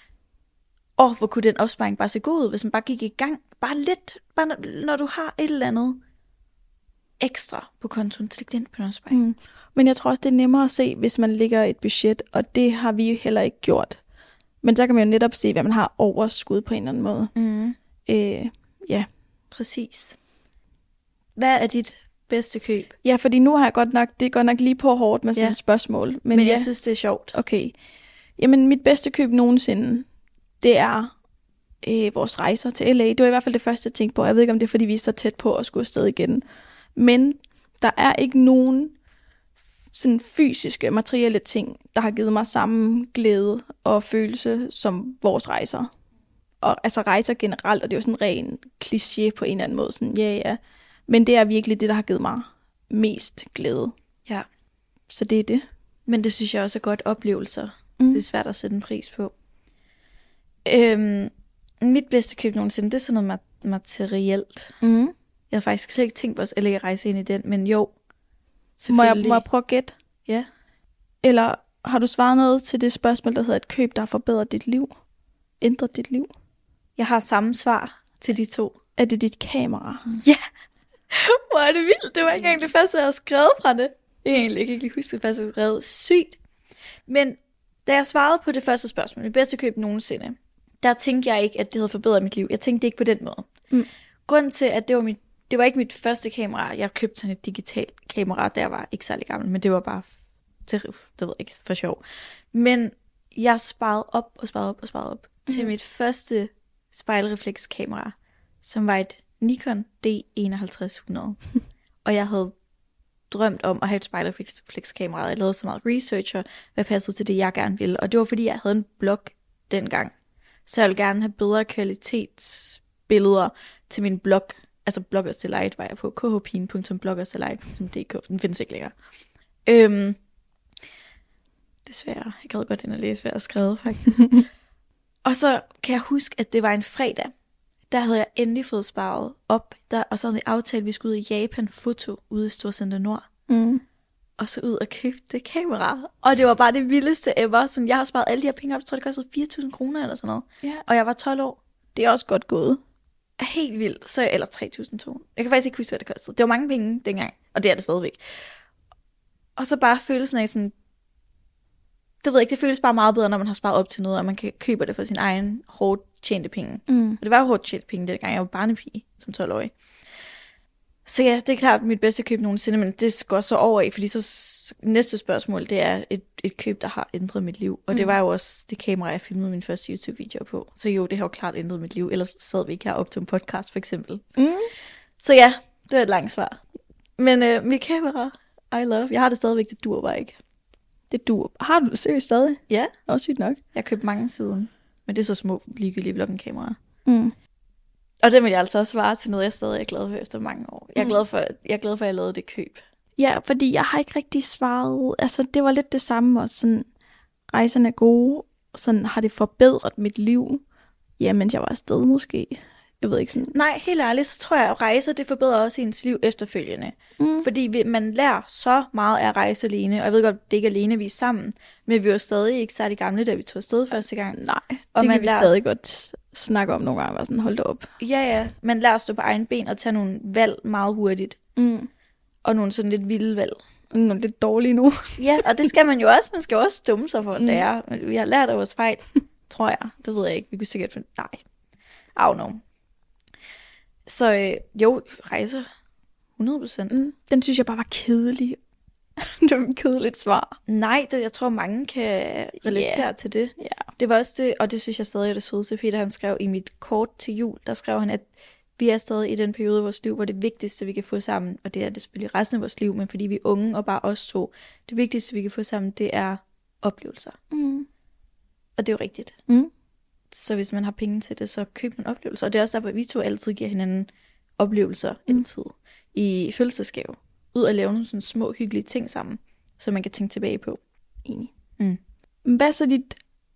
åh, hvor kunne den opsparing bare se god ud, hvis man bare gik i gang. Bare lidt, bare når, når du har et eller andet ekstra på kontoen, så læg det ind på en opsparing. Mm. Men jeg tror også, det er nemmere at se, hvis man lægger et budget, og det har vi heller ikke gjort. Men så kan man jo netop se, hvad man har overskud på en eller anden måde. Mm. Øh, ja. Præcis. Hvad er dit bedste køb? ja, fordi nu har jeg godt nok, det er godt nok lige på hårdt med sådan Ja. et spørgsmål. Men, Men ja, jeg synes, det er sjovt. okay. Jamen, mit bedste køb nogensinde, det er øh, vores rejser til L A. Det var i hvert fald det første, jeg tænkte på. Jeg ved ikke, om det er, fordi vi er så tæt på at skulle afsted igen. Men der er ikke nogen sådan fysiske, materielle ting, der har givet mig samme glæde og følelse som vores rejser. Og altså rejser generelt, og det er jo sådan en ren kliché på en eller anden måde. Sådan, ja, ja. Men det er virkelig det, der har givet mig mest glæde. Ja. Så det er det. Men det synes jeg også er godt oplevelser. Mm. Det er svært at sætte en pris på. Øhm, mit bedste køb nogensinde, det er sådan noget ma- materielt. Mm. Jeg har faktisk slet ikke tænkt på at L A rejse ind i den, men jo. Må jeg, Selvfølgelig. må jeg prøve at gætte? Ja. Eller har du svaret noget til det spørgsmål, der hedder et køb, der har forbedret dit liv? Ændret dit liv? Jeg har samme svar til de to. Er det dit kamera? Ja! Hvor er det vildt. Det var ikke engang det første, jeg havde skrevet fra det. Jeg kan egentlig ikke lige huske det første, jeg havde skrevet. Sygt. Men da jeg svarede på det første spørgsmål, det bedste køb nogensinde, der tænkte jeg ikke, at det havde forbedret mit liv. Jeg tænkte ikke på den måde. Mm. Grunden til, at det var mit, det var ikke mit første kamera. Jeg købte sådan et digitalt kamera, da jeg var ikke særlig gammel, men det var bare til, det ved jeg ikke, for sjov. Men jeg sparede op og sparede op og sparede op mm. til mit første spejlreflekskamera, som var et Nikon D enoghalvtreds hundrede. Og jeg havde drømt om at have et spejlreflekskamera. Jeg lavede så meget research, og hvad passede til det, jeg gerne ville. Og det var, fordi jeg havde en blog dengang. Så jeg ville gerne have bedre kvalitetsbilleder til min blog. Altså Bloggers Delight var jeg på. k h pine punktum bloggers delight punktum d k. Den findes ikke længere. Øhm, desværre. Jeg gad godt ind og læse, hvad jeg har skrevet, faktisk. Og så kan jeg huske, at det var en fredag. Der havde jeg endelig fået sparet op. Der, og så havde vi aftalt, at vi skulle ud i Japan Foto ude i Storcenter Nord. Mm. Og så ud og købe det kamera. Og det var bare det vildeste ever. Sådan, jeg har sparet alle de her penge op. Jeg tror, det kostede fire tusind kroner eller sådan noget. Ja. Og jeg var tolv år. Det er også godt gået. Helt vildt. Så, eller tre tusind to hundrede. Jeg kan faktisk ikke huske, hvad det kostede. Det var mange penge dengang. Og det er det stadigvæk. Og så bare følelsen af sådan... Det ved jeg ikke, det føles bare meget bedre, når man har sparet op til noget, og man kan købe det for sin egen hårdt tjente penge. Mm. Og det var jo hårdt tjente penge, dengang jeg var barnepige som tolv-årig. Så ja, det er klart mit bedste køb nogensinde, men det går så over i, fordi så næste spørgsmål, det er et, et køb, der har ændret mit liv. Og mm. det var jo også det kamera, jeg filmede min første YouTube-video på. Så jo, det har jo klart ændret mit liv. Ellers sad vi ikke her op til en podcast, for eksempel. Mm. Så ja, det var et langt svar. Men øh, mit kamera, I love. Jeg har det stadigvæk, det dur bare ikke. Det dur. Har du det seriøst stadig? Ja. Også sygt nok. Jeg har købt mange siden. Men det er så små, ligegyldige vloggenkameraer. Mm. Og det vil jeg altså også svare til noget, jeg stadig er glad for efter mange år. Jeg er glad for, jeg er glad for at jeg lavede det køb. Ja, fordi jeg har ikke rigtig svaret. Altså, det var lidt det samme også. Sådan, rejserne er gode. Sådan, har det forbedret mit liv? Ja, mens jeg var afsted måske. Jeg ved ikke sådan. Nej, helt ærligt, så tror jeg, at rejser, det forbedrer også ens liv efterfølgende. Mm. Fordi man lærer så meget af at rejse alene. Og jeg ved godt, det ikke er alene, vi er sammen. Men vi var stadig ikke særlig gamle, da vi tog afsted første gang. Nej, og det man kan vi lærer... stadig godt snakke om nogle gange. Var sådan, hold da op. Ja, ja. Man lærer at stå på egen ben og tage nogle valg meget hurtigt. Mm. Og nogle sådan lidt vilde valg. Nogle lidt dårlige nu. Ja, og det skal man jo også. Man skal jo også dumme sig for, mm. det er. Vi har lært af vores fejl, tror jeg. Det ved jeg ikke. Vi kunne sikkert finde... Nej. I don't know. Så øh, jo, rejser hundrede procent. Mm. Den synes jeg bare var kedelig. Det var et kedeligt svar. Nej, det, jeg tror mange kan relatere yeah. til det. Yeah. Det var også det, og det synes jeg stadig er det sødeste. Peter, han skrev i mit kort til jul, der skrev han, at vi er stadig i den periode af vores liv, hvor det vigtigste, vi kan få sammen, og det er det selvfølgelig resten af vores liv, men fordi vi er unge og bare os to, det vigtigste, vi kan få sammen, det er oplevelser. Mm. Og det er jo rigtigt. Mm. Så hvis man har penge til det, så køb en oplevelse. Og det er også derfor, at vi to altid giver hinanden oplevelser mm. altid i fødselsdagsgave. Ud og lave nogle sådan små, hyggelige ting sammen, som man kan tænke tilbage på. Enig. Mm. Hvad er så dit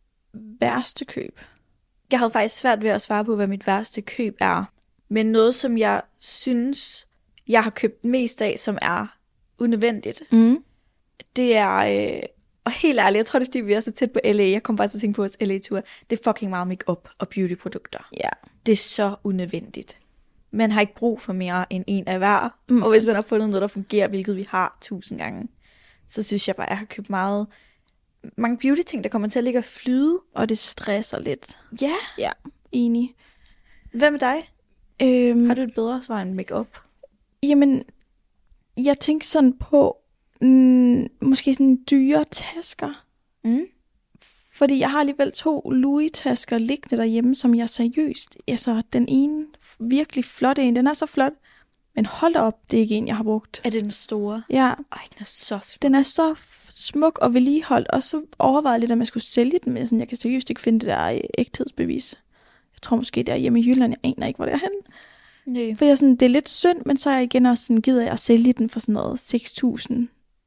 værste køb? Jeg havde faktisk svært ved at svare på, hvad mit værste køb er. Men noget, som jeg synes, jeg har købt mest af, som er unødvendigt, Mm. det er... Øh, og helt ærligt, jeg tror, det er, fordi vi er så tæt på L A. Jeg kom faktisk til at tænke på vores L A-tur. Det er fucking meget make-up og beauty-produkter. Ja. Det er så unødvendigt. Man har ikke brug for mere end en af hver. Mm. Og hvis man har fundet noget, der fungerer, hvilket vi har tusind gange, så synes jeg bare, at jeg har købt meget, mange beauty-ting, der kommer til at ligge og flyde. Og det stresser lidt. Ja. Ja, enig. Hvad med dig? Øhm, Har du et bedre svar end make-up? Jamen, jeg tænkte sådan på, mm, måske sådan dyre tasker. Mm. Fordi jeg har alligevel to Louis-tasker liggende derhjemme, som jeg seriøst... Altså, den ene virkelig flot en, den er så flot. Men hold da op, det er ikke en, jeg har brugt. Er det den store? Ja. Ej, den er så smuk. Den er så smuk og vedligeholdt, og så overvejede jeg lidt, om jeg skulle sælge den, men sådan, jeg kan seriøst ikke finde det der ægthedsbevis. Jeg tror måske, det er hjemme i Jylland, jeg aner ikke, hvor det er henne. Nej. For jeg sådan, det er lidt synd, men så er jeg igen også sådan, gider jeg at sælge den for sådan noget seks tusind.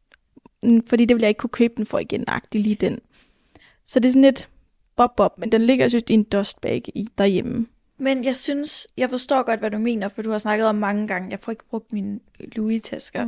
Fordi det vil jeg ikke kunne købe den for igen, agtig lige den. Så det er sådan lidt bob-bob, men den ligger, jeg synes, i en dustbag i, derhjemme. Men jeg synes, jeg forstår godt, hvad du mener, for du har snakket om mange gange. Jeg får ikke brugt mine Louis-tasker. Mm.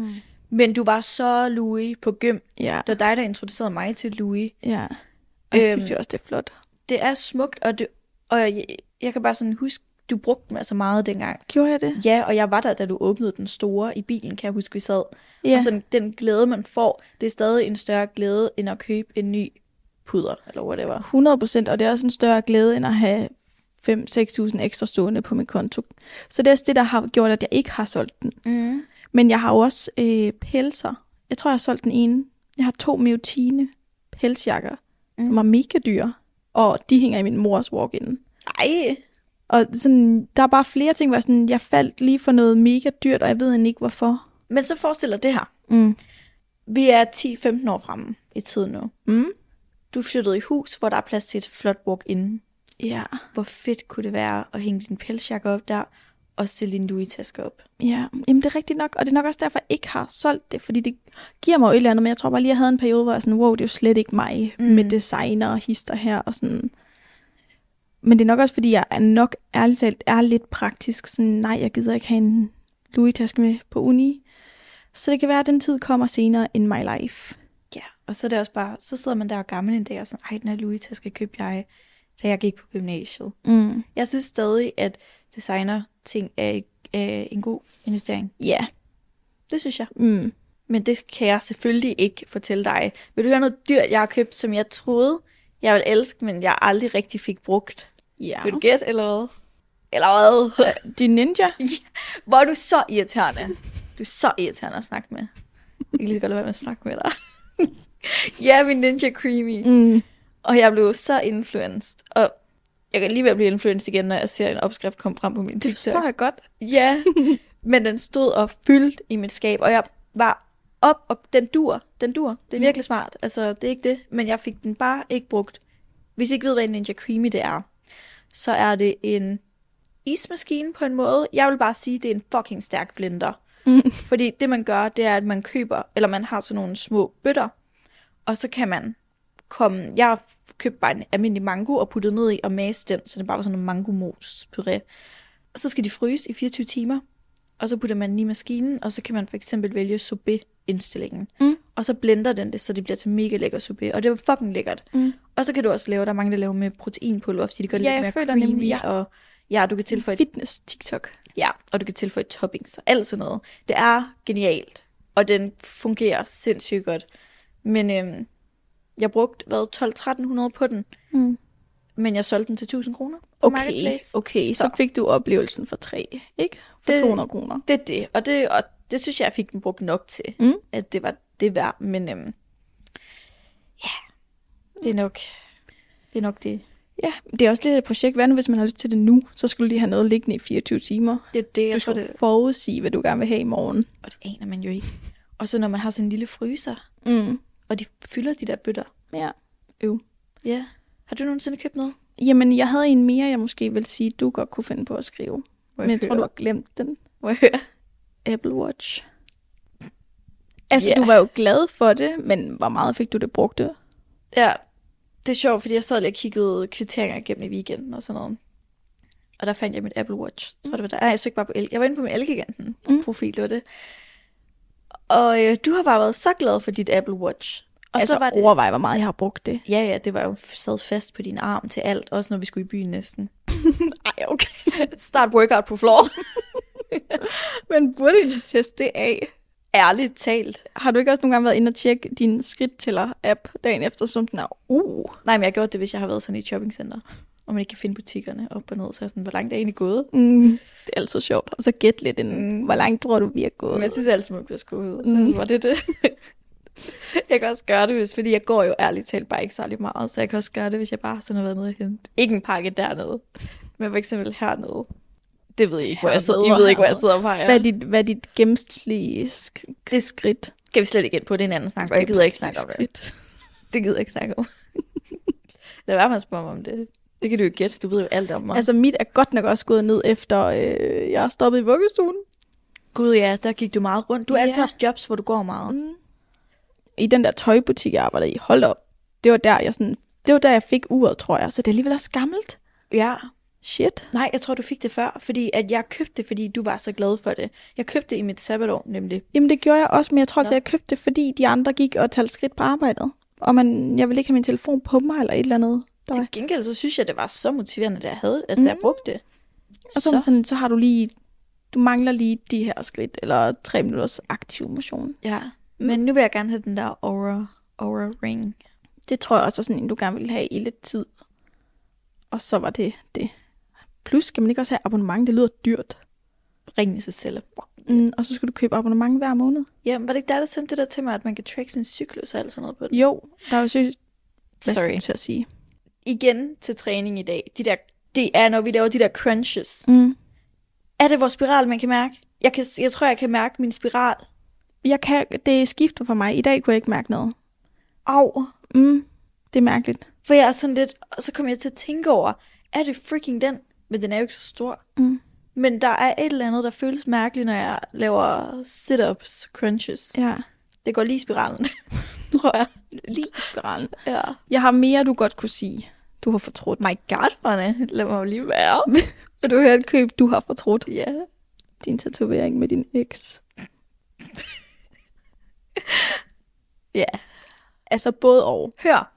Men du var så Louis på gym. Ja. Det var dig, der introducerede mig til Louis. Ja. Og jeg Øhm, synes jo også, det er flot. Det er smukt, og, det, og jeg, jeg kan bare sådan huske, du brugte dem altså meget dengang. Gjorde jeg det? Ja, og jeg var der, da du åbnede den store i bilen, kan jeg huske, vi sad. Ja. Og sådan, den glæde, man får, det er stadig en større glæde, end at købe en ny puder, eller whatever. hundrede procent, og det er også en større glæde, end at have fem til seks tusind ekstra stående på min konto. Så det er også det, der har gjort, at jeg ikke har solgt den. Mm. Men jeg har jo også øh, pelser. Jeg tror, jeg har solgt den ene. Jeg har to Meotine pelsjakker, mm. som er mega dyre. Og de hænger i min mors walk-in. Ej. Og sådan, der er bare flere ting, hvor sådan, jeg faldt lige for noget mega dyrt, og jeg ved ikke hvorfor. Men så forestil dig det her. Mm. Vi er ti femten år fremme i tiden nu. Mm. Du flyttede i hus, hvor der er plads til et flot walk-in. Ja. Hvor fedt kunne det være at hænge din pelsjakke op der, og stille din Louis-taske op. Ja, jamen det er rigtigt nok, og det er nok også derfor, jeg ikke har solgt det, fordi det giver mig jo et eller andet, men jeg tror bare lige, jeg havde en periode, hvor jeg sådan, wow, det er jo slet ikke mig mm. med designer og hister her, og sådan. Men det er nok også, fordi jeg er nok ærligt talt er lidt praktisk, sådan, nej, jeg gider ikke have en Louis-taske med på uni, så det kan være, at den tid kommer senere in my life. Ja, og så er det også bare, så sidder man der og gammel en dag, og sådan, ej, den her Louis-taske købte jeg, da jeg gik på gymnasiet. Mm. Jeg synes stadig, at designer-ting er, er en god investering. Ja. Yeah. Det synes jeg. Mm. Men det kan jeg selvfølgelig ikke fortælle dig. Vil du høre noget dyrt, jeg har købt, som jeg troede, jeg ville elske, men jeg aldrig rigtig fik brugt? Ja. Vil du gætte, eller hvad? Eller hvad? Din ninja? Ja. Hvor er du så irriterende. Du er så irriterende at snakke med. Jeg kan lige så godt lade være med at snakke med dig. Ja, min Ninja Creamy. Mm. Og jeg blev så influenced. Og jeg kan lige ved at blive influenced igen, når jeg ser en opskrift komme frem på min TikTok. Det forstår jeg godt. Ja, men den stod og fyldt i mit skab, og jeg var op, og den dur. Den dur. Det er virkelig smart. Altså, det er ikke det, men jeg fik den bare ikke brugt. Hvis I ikke ved, hvad en Ninja Creamy det er, så er det en ismaskine på en måde. Jeg vil bare sige, det er en fucking stærk blender. Mm. Fordi det man gør, det er, at man køber, eller man har sådan nogle små bøtter, og så kan man komme, jeg har købt bare en almindelig mango og puttet ned i og mase den, så det bare var sådan en mango-mos puré. Og så skal de fryse i fireogtyve timer, og så putter man den i maskinen, og så kan man for eksempel vælge sorbet-indstillingen. Mm. Og så blender den det, så det bliver til mega lækker sorbet, og det var fucking lækkert. Mm. Og så kan du også lave, der er mange, der laver med proteinpulver, fordi det gør det ja, lidt mere føler, creamy, nemlig, ja. og ja, du kan tilføje fitness TikTok. Ja, og du kan tilføje toppings og alt sådan noget. Det er genialt, og den fungerer sindssygt godt. Men øhm, jeg brugte, hvad, tolv til tretten hundrede på den, mm. men jeg solgte den til tusind kroner. Okay, okay, så. så fik du oplevelsen for tre, ikke? For det, to hundrede kroner. Det er det, og det, og det synes jeg, jeg fik den brugt nok til, mm. at det var det værd. Men øhm, ja, det er nok det. Er nok det. Ja, det er også lidt et projekt. Hvad nu, hvis man har lyst til det nu, så skulle du lige have noget liggende i fireogtyve timer. Det er det, jeg du tror, skal det... forudsige, hvad du gerne vil have i morgen. Og det aner man jo ikke. Og så når man har sådan en lille fryser, mm. og de fylder de der bøtter. Ja, øv. Ja. Har du nogensinde købt noget? Jamen, jeg havde en mere, jeg måske vil sige, du godt kunne finde på at skrive. Men jeg høre? tror, du har glemt den. Må jeg høre? Apple Watch. Altså, yeah. du var jo glad for det, men hvor meget fik du det brugte? Ja, det er sjovt, fordi jeg sad lige og kiggede kvitteringer igennem i weekenden og sådan noget. Og der fandt jeg mit Apple Watch. Jeg tror, det var der. Ej, jeg søgte bare på El. Jeg var inde på min Elgiganten mm. profil, det var det. Og øh, du har bare været så glad for dit Apple Watch. Og altså, så var det... overvej, hvor meget jeg har brugt det. Ja, ja, det var jo sad fast på din arm til alt. Også når vi skulle i byen næsten. Ej, okay. Start workout på floor. Men burde I teste det af? Ærligt talt. Har du ikke også nogle gange været inde og tjekke din skridttæller-app dagen efter, som den er, uh? Nej, men jeg har gjort det, hvis jeg har været sådan i et shoppingcenter, og man ikke kan finde butikkerne op og ned, så er sådan, hvor langt er egentlig gået? Mm, det er altid sjovt. Og så gæt lidt, en, mm. hvor langt tror du, vi er gået? Men jeg synes altid, man bliver skudt. Så mm. var det det. Jeg kan også gøre det, hvis, fordi jeg går jo ærligt talt bare ikke særlig meget, så jeg kan også gøre det, hvis jeg bare sådan har været nede og hente. Ikke en pakke dernede, men for eksempel hernede. Det ved jeg ikke, hvor jeg sidder. I ved ikke, hvor jeg sidder og peger. Hvad er dit, hvad er dit gennemsnitlige sk- det skridt? Kan vi slet ikke ind på, det er en anden snak, og jeg gider ikke snakke om det. Det gider jeg ikke snakke om. Lad være med at spørge mig om det. Det kan du jo gætte, du ved jo alt om mig. Altså mit er godt nok også gået ned efter, øh, jeg har stoppet i vuggestuen. Gud ja, der gik du meget rundt. Du har ja. altid haft jobs, hvor du går meget. Mm. I den der tøjbutik, jeg arbejdede i, hold op. Det var der, jeg sådan, det var der, jeg fik uret, tror jeg. Så det er alligevel også gammelt. Ja. Shit. Nej, jeg tror, du fik det før, fordi at jeg købte det, fordi du var så glad for det. Jeg købte det i mit sabbatår, nemlig. Jamen det gjorde jeg også, men jeg tror, Nå. at jeg købte det, fordi de andre gik og talte skridt på arbejdet. Og man, jeg ville ikke have min telefon på mig, eller et eller andet. Der var. Til gengæld, så synes jeg, det var så motiverende, da jeg havde, altså, mm. jeg brugte det. Og så, sådan, så har du lige, du mangler lige de her skridt, eller tre minutters aktiv motion. Ja, men nu vil jeg gerne have den der Aura, Aura Ring. Det tror jeg også er sådan en, du gerne vil have i lidt tid. Og så var det det. Plus skal man ikke også have abonnement, det lyder dyrt. Ringen i sig selv. Mm, og så skal du købe abonnement hver måned. Ja, var det ikke der, der sendte det der til mig, at man kan track sin cyklus og alt sådan noget på den? Jo, der er jo seriøst, hvad Sorry. skal jeg til at sige? Igen til træning i dag. De der, det er, når vi laver de der crunches. Mm. Er det vores spiral, man kan mærke? Jeg, kan, jeg tror, jeg kan mærke min spiral. Jeg kan, det skifter for mig. I dag kunne jeg ikke mærke noget. Au. Mm, det er mærkeligt. For jeg er sådan lidt, og så kommer jeg til at tænke over, er det freaking den? Men den er jo ikke så stor. Mm. Men der er et eller andet, der føles mærkeligt, når jeg laver sit-ups, crunches. Ja. Det går lige i spiralen, tror jeg. Lige i spiralen. Ja. Jeg har mere, du godt kunne sige. Du har fortrudt. My god, Rønne. Lad mig lige være. Vil du høre et køb, du har fortrudt? Ja. Din tatovering med din eks. Ja. Altså både og. Hør.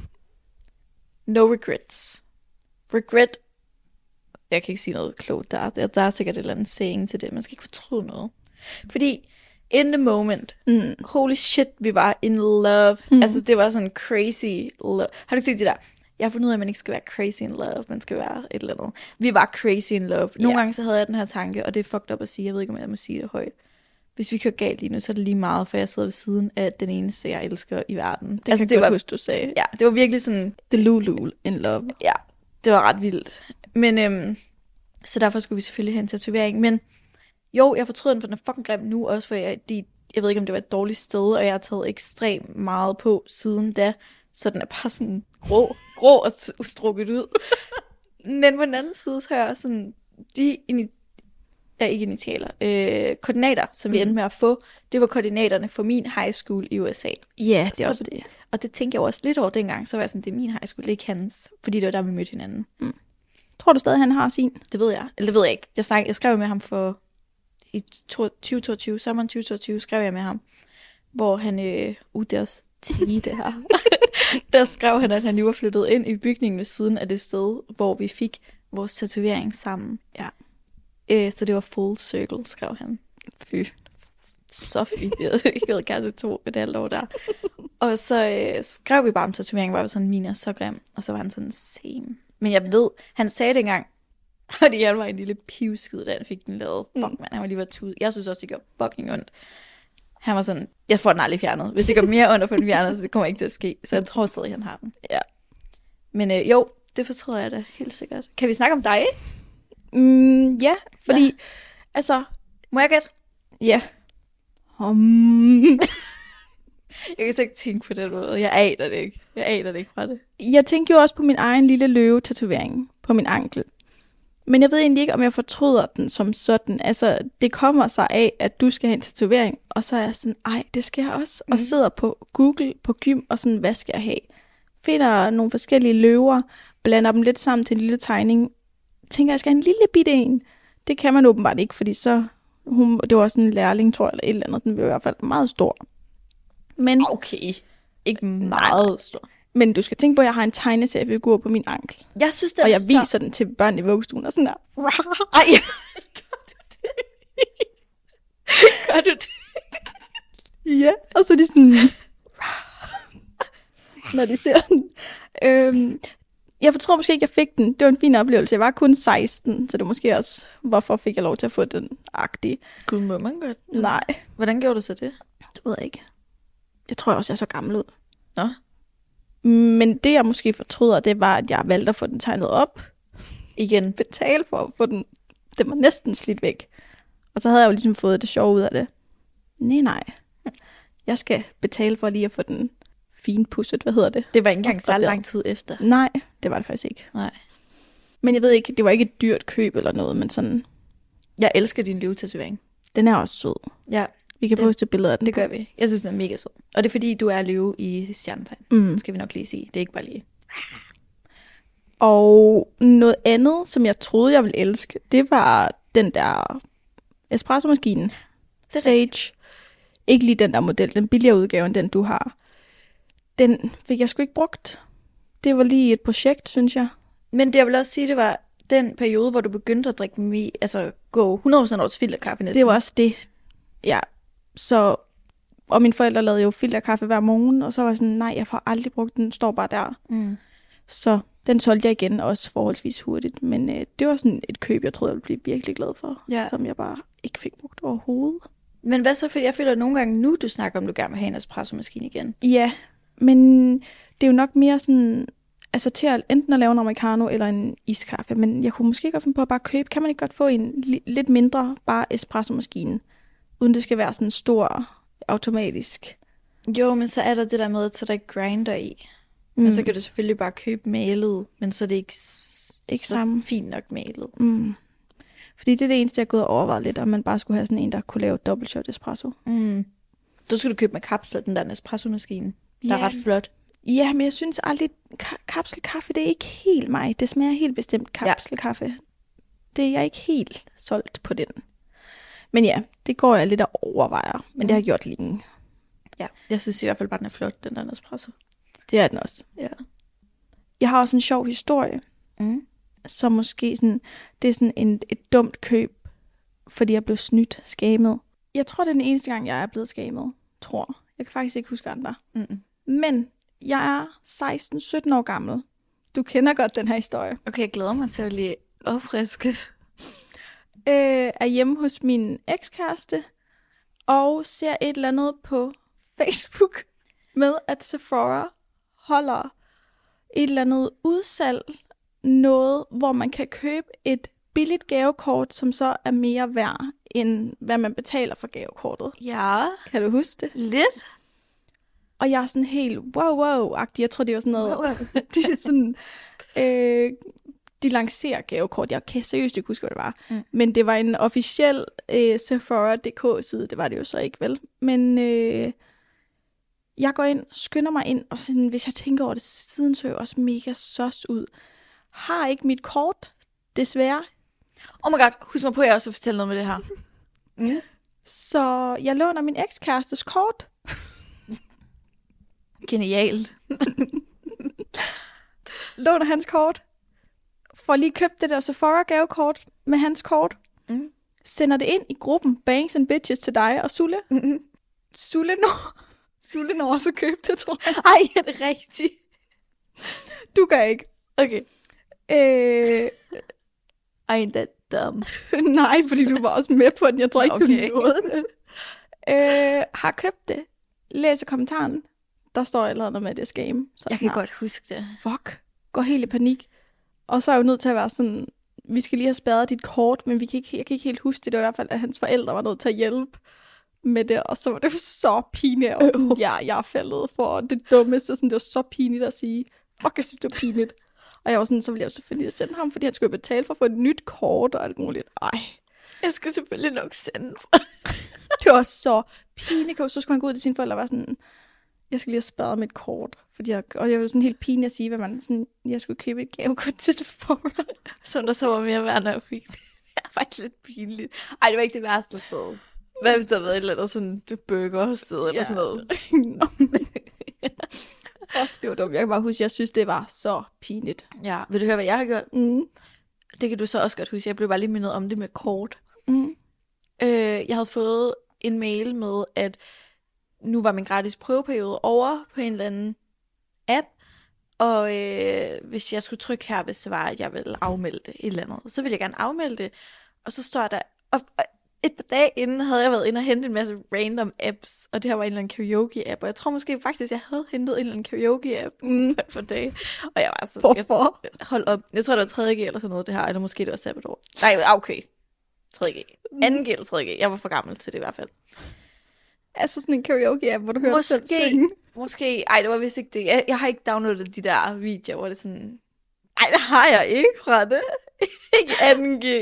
No regrets. Regret. Jeg kan ikke sige noget klogt. Der er, der er sikkert et eller andet saying til det. Man skal ikke fortryde noget. Fordi in the moment, Mm. holy shit, vi var in love. Mm. Altså, det var sådan crazy love. Har du ikke set det der? Jeg har fundet ud af, at man ikke skal være crazy in love. Man skal være et eller andet. Vi var crazy in love. Nogle Ja. gange så havde jeg den her tanke, og det er fucked up at sige. Jeg ved ikke, om jeg må sige det højt. Hvis vi kører galt lige nu, så er det lige meget, for jeg sidder ved siden af den eneste, jeg elsker i verden. Det altså, kan jeg godt huske, du sagde. Ja, det var virkelig sådan, The Lulu in love. ja, det var ret vildt. Men, øhm, så derfor skulle vi selvfølgelig have en tatovering. Men jo, jeg fortryder den, for den er fucking grim nu, også for jeg, de, jeg ved ikke, om det var et dårligt sted, og jeg har taget ekstremt meget på siden da, så den er bare sådan grå, grå og strukket ud. Men på den anden side, så har jeg sådan, de ini- ja, ikke initialer, øh, koordinater, som vi endte med at få, det var koordinaterne for min high school i U S A. Ja, det er Så- også det. Og det tænkte jeg også lidt over dengang, så var jeg sådan, det er min high school, det er ikke hans, fordi det var der, vi mødte hinanden. Tror du stadig, han har sin? Det ved jeg. Eller det ved jeg ikke. Jeg, snak, jeg skrev med ham for i tyve toogtyve, sommeren tyve toogtyve, skrev jeg med ham, hvor han, øh, uh, det er også tige, det her. Der skrev han, at han lige var flyttet ind i bygningen ved siden af det sted, hvor vi fik vores tatovering sammen. Ja. Øh, så det var full circle, skrev han. Fy. Så fy. Jeg havde ikke været kæreste to et halvt år der. Og så øh, skrev vi bare om tatoveringen, hvor jeg var sådan, min er så grim. Og så var han sådan, same. Men jeg ved, han sagde det engang, fordi han var en lille pivskid, da han fik den lavet. Fuck, mm. man, han var lige været tud. Jeg synes også, det gjorde fucking ondt. Han var sådan, jeg får den aldrig fjernet. Hvis det går mere ondt at få den fjernet, så det kommer ikke til at ske. Så jeg tror stadig, han har den. Ja. Men øh, jo, det fortryder jeg da helt sikkert. Kan vi snakke om dig? Mm, ja, fordi, ja. altså, Må jeg gætte? ja. Um. Jeg kan slet ikke tænke på den måde. Jeg aner det ikke. Jeg aner det ikke fra det. Jeg tænkte jo også på min egen lille løve-tatovering på min ankel. Men jeg ved egentlig ikke, om jeg fortryder den som sådan. Altså, det kommer sig af, at du skal have en tatovering, og så er jeg sådan, ej, det skal jeg også. Mm. Og sidder på Google, på Gym, og sådan, hvad skal jeg have? Finder nogle forskellige løver, blander dem lidt sammen til en lille tegning. Tænker, jeg skal have en lille bitte en. Det kan man åbenbart ikke, fordi så, hun, det var sådan en lærling, tror jeg, eller et eller andet. Den blev i hvert fald meget stor. Men, Okay. Ikke meget stor. men du skal tænke på, at jeg har en tegneseriefigur på min ankel. Jeg synes, det er Og jeg så... viser den til børn i vuggestuen og sådan der. Ej, gør du det? Gør du det? Ja, og så er de sådan... når de ser den. Øhm, jeg tror måske ikke, jeg fik den. Det var en fin oplevelse. Jeg var kun seksten, så det var måske også, hvorfor fik jeg lov til at få den agtige. Gud, må man godt? Nej, Hvordan gjorde du så det? det ved jeg ikke. Jeg tror også, jeg så gammel ud. Nå. Men det, jeg måske fortryder, det var, at jeg valgte at få den tegnet op. Igen. Betale for at få den. Den var næsten slidt væk. Og så havde jeg jo ligesom fået det sjove ud af det. Nej, nej. Jeg skal betale for lige at få den finpudset. Hvad hedder det? Det var ikke engang så Opgraderet. lang tid efter. Nej, det var det faktisk ikke. Nej. Men jeg ved ikke, det var ikke et dyrt køb eller noget, men sådan, Jeg elsker din løvetatovering. den er også sød. Ja, Vi kan Det- poste billeder af den. det gør vi. Jeg synes, den er mega sød. Og det er fordi, du er løve i stjernetegn. Mm. Det skal vi nok lige sige. Det er ikke bare lige. Og noget andet, som jeg troede, jeg ville elske, det var den der espresso-maskinen. Sage. Ikke lige den der model, den billigere udgave end den, du har. Den fik jeg sgu ikke brugt. Det var lige et projekt, synes jeg. Men det jeg vil også sige, det var den periode, hvor du begyndte at drikke mi, altså gå hundrede procent over til filterkaffe næsten. Det var også det. Ja, så... Og mine forældre lavede jo filterkaffe hver morgen, og så var jeg sådan, nej, jeg får aldrig brugt den, står bare der. Mm. Så den solgte jeg igen, også forholdsvis hurtigt. Men øh, det var sådan et køb, jeg troede, jeg ville blive virkelig glad for, ja. Som jeg bare ikke fik brugt overhovedet. Men hvad så, for jeg føler at nogle gange nu, du snakker om, du gerne vil have en espresso-maskine igen. Ja, men det er jo nok mere sådan, altså til at enten at lave en americano eller en iskaffe, men jeg kunne måske godt finde på at bare købe, kan man ikke godt få en li- lidt mindre, bare espresso-maskine, uden det skal være sådan stor, automatisk. Jo, men så er der det der med, at så der ikke grinder i. Mm. Og så kan du selvfølgelig bare købe malet, men så er det ikke, ikke så sammen. fint nok malet. Mm. Fordi det er det eneste, jeg er gået og overvejet lidt, om man bare skulle have sådan en, der kunne lave dobbelt shot espresso. Mm. Så skulle du købe med kapsler, den der espresso-maskine. Der ja. er ret flot. Ja, men jeg synes aldrig, ka- kapselkaffe, det er ikke helt mig. Det smager helt bestemt kapselkaffe. Ja. Det er jeg ikke helt solgt på den. Men ja, det går jeg lidt og overvejer, men mm. det har jeg gjort længe. Ja, jeg synes i hvert fald bare, den er flot, den der espresso. Det er den også. Ja. Jeg har også en sjov historie, mm. som måske sådan, det er sådan en, et dumt køb, fordi jeg blev snydt, skamet. Jeg tror, det er den eneste gang, jeg er blevet skamet, tror. Jeg kan faktisk ikke huske andre. Mm. Men jeg er seksten sytten år gammel. Du kender godt den her historie. Okay, jeg glæder mig til at blive opfrisket. Øh, er hjemme hos min ekskæreste, og ser et eller andet på Facebook med, at Sephora holder et eller andet udsalg, noget, hvor man kan købe et billigt gavekort, som så er mere værd, end hvad man betaler for gavekortet. Ja. Kan du huske det? Lidt. Og jeg er sådan helt wow-wow-agtig. Jeg tror, det var sådan noget... Wow. det er sådan... Øh, de lancerer gavekort. Jeg kan seriøst ikke huske, hvad det var. Mm. Men det var en officiel øh, Sephora punktum d k-side. Det var det jo så ikke, vel? Men øh, jeg går ind, skynder mig ind, og sådan, hvis jeg tænker over det, siden så jeg også mega sos ud. Har ikke mit kort, desværre. Oh my god, husk mig på, at jeg også vil fortælle noget med det her. mm. Så jeg låner min ekskærestes kort. Genialt. Låner hans kort. Får lige købt det der Sephora gavekort med hans kort. Mm. Sender det ind i gruppen Bangs and Bitches til dig og Sulle. Mm-hmm. Sulle når, Sulle når også købe det, tror jeg. Ej, er det rigtigt? Du gør ikke. Okay. Øh, Ej, that dumb. nej, fordi du var også med på den. Jeg tror ikke, okay. du nåede det. Øh, har købt det. Læser kommentaren. Der står et eller andet med, at det er scam. Så jeg kan godt huske det. Fuck. Går helt i panik. Og så er jeg jo nødt til at være sådan, vi skal lige have spærret dit kort, men vi kan ikke, jeg kan ikke helt huske det. Det var i hvert fald, at hans forældre var nødt til at hjælpe med det. Og så var det så pinligt. Og sådan, ja, jeg er faldet for det dummeste. Sådan, det var så pinligt at sige. Fuck, jeg synes, det var pinligt. Og jeg var sådan, så ville jeg jo selvfølgelig sende ham, fordi han skulle betale for at få et nyt kort og alt muligt. Ej. Jeg skal selvfølgelig nok sende for det var så pinligt. Så skulle han gå ud til sine forældre og være sådan, jeg skal lige have sparet mit kort. Fordi jeg, og jeg var sådan helt pinligt at sige, hvad man sådan, jeg skulle købe et gavekort til Sephora. Som der så var mere værd, når jeg fik det. Det er faktisk lidt pinligt. Ej, det var ikke det værste sted. Hvad hvis der havde været et eller andet sådan et burgersted eller ja. sådan noget? Fuck, det var dumt. Jeg kan bare huske, jeg synes, det var så pinligt. Ja, vil du høre, hvad jeg har gjort? Mm. Det kan du så også godt huske. Jeg blev bare lige mindet om det med kort. Mm. Øh, jeg havde fået en mail med, at nu var min gratis prøveperiode over på en eller anden app, og øh, hvis jeg skulle trykke her, hvis det var, at jeg ville afmelde det, et eller andet, så ville jeg gerne afmelde det, og så står der, og et par dage inden havde jeg været inde og hentet en masse random apps, og det her var en eller anden karaoke-app, og jeg tror måske faktisk, jeg havde hentet en eller anden karaoke-app mm. for et par dage, og jeg var så... Hvorfor? Jeg, hold op, jeg tror, det var tredje G eller sådan noget, det her, eller måske det var sabbatår. Nej, okay, tredje G. anden G eller tredje G, jeg var for gammel til det i hvert fald. Altså sådan en karaoke-app, hvor du hører måske, dig selv synge. Måske, ej, det var vist ikke det. Jeg, jeg har ikke downloadet de der videoer, hvor det sådan... Ej, det har jeg ikke fra det. Ikke anden G.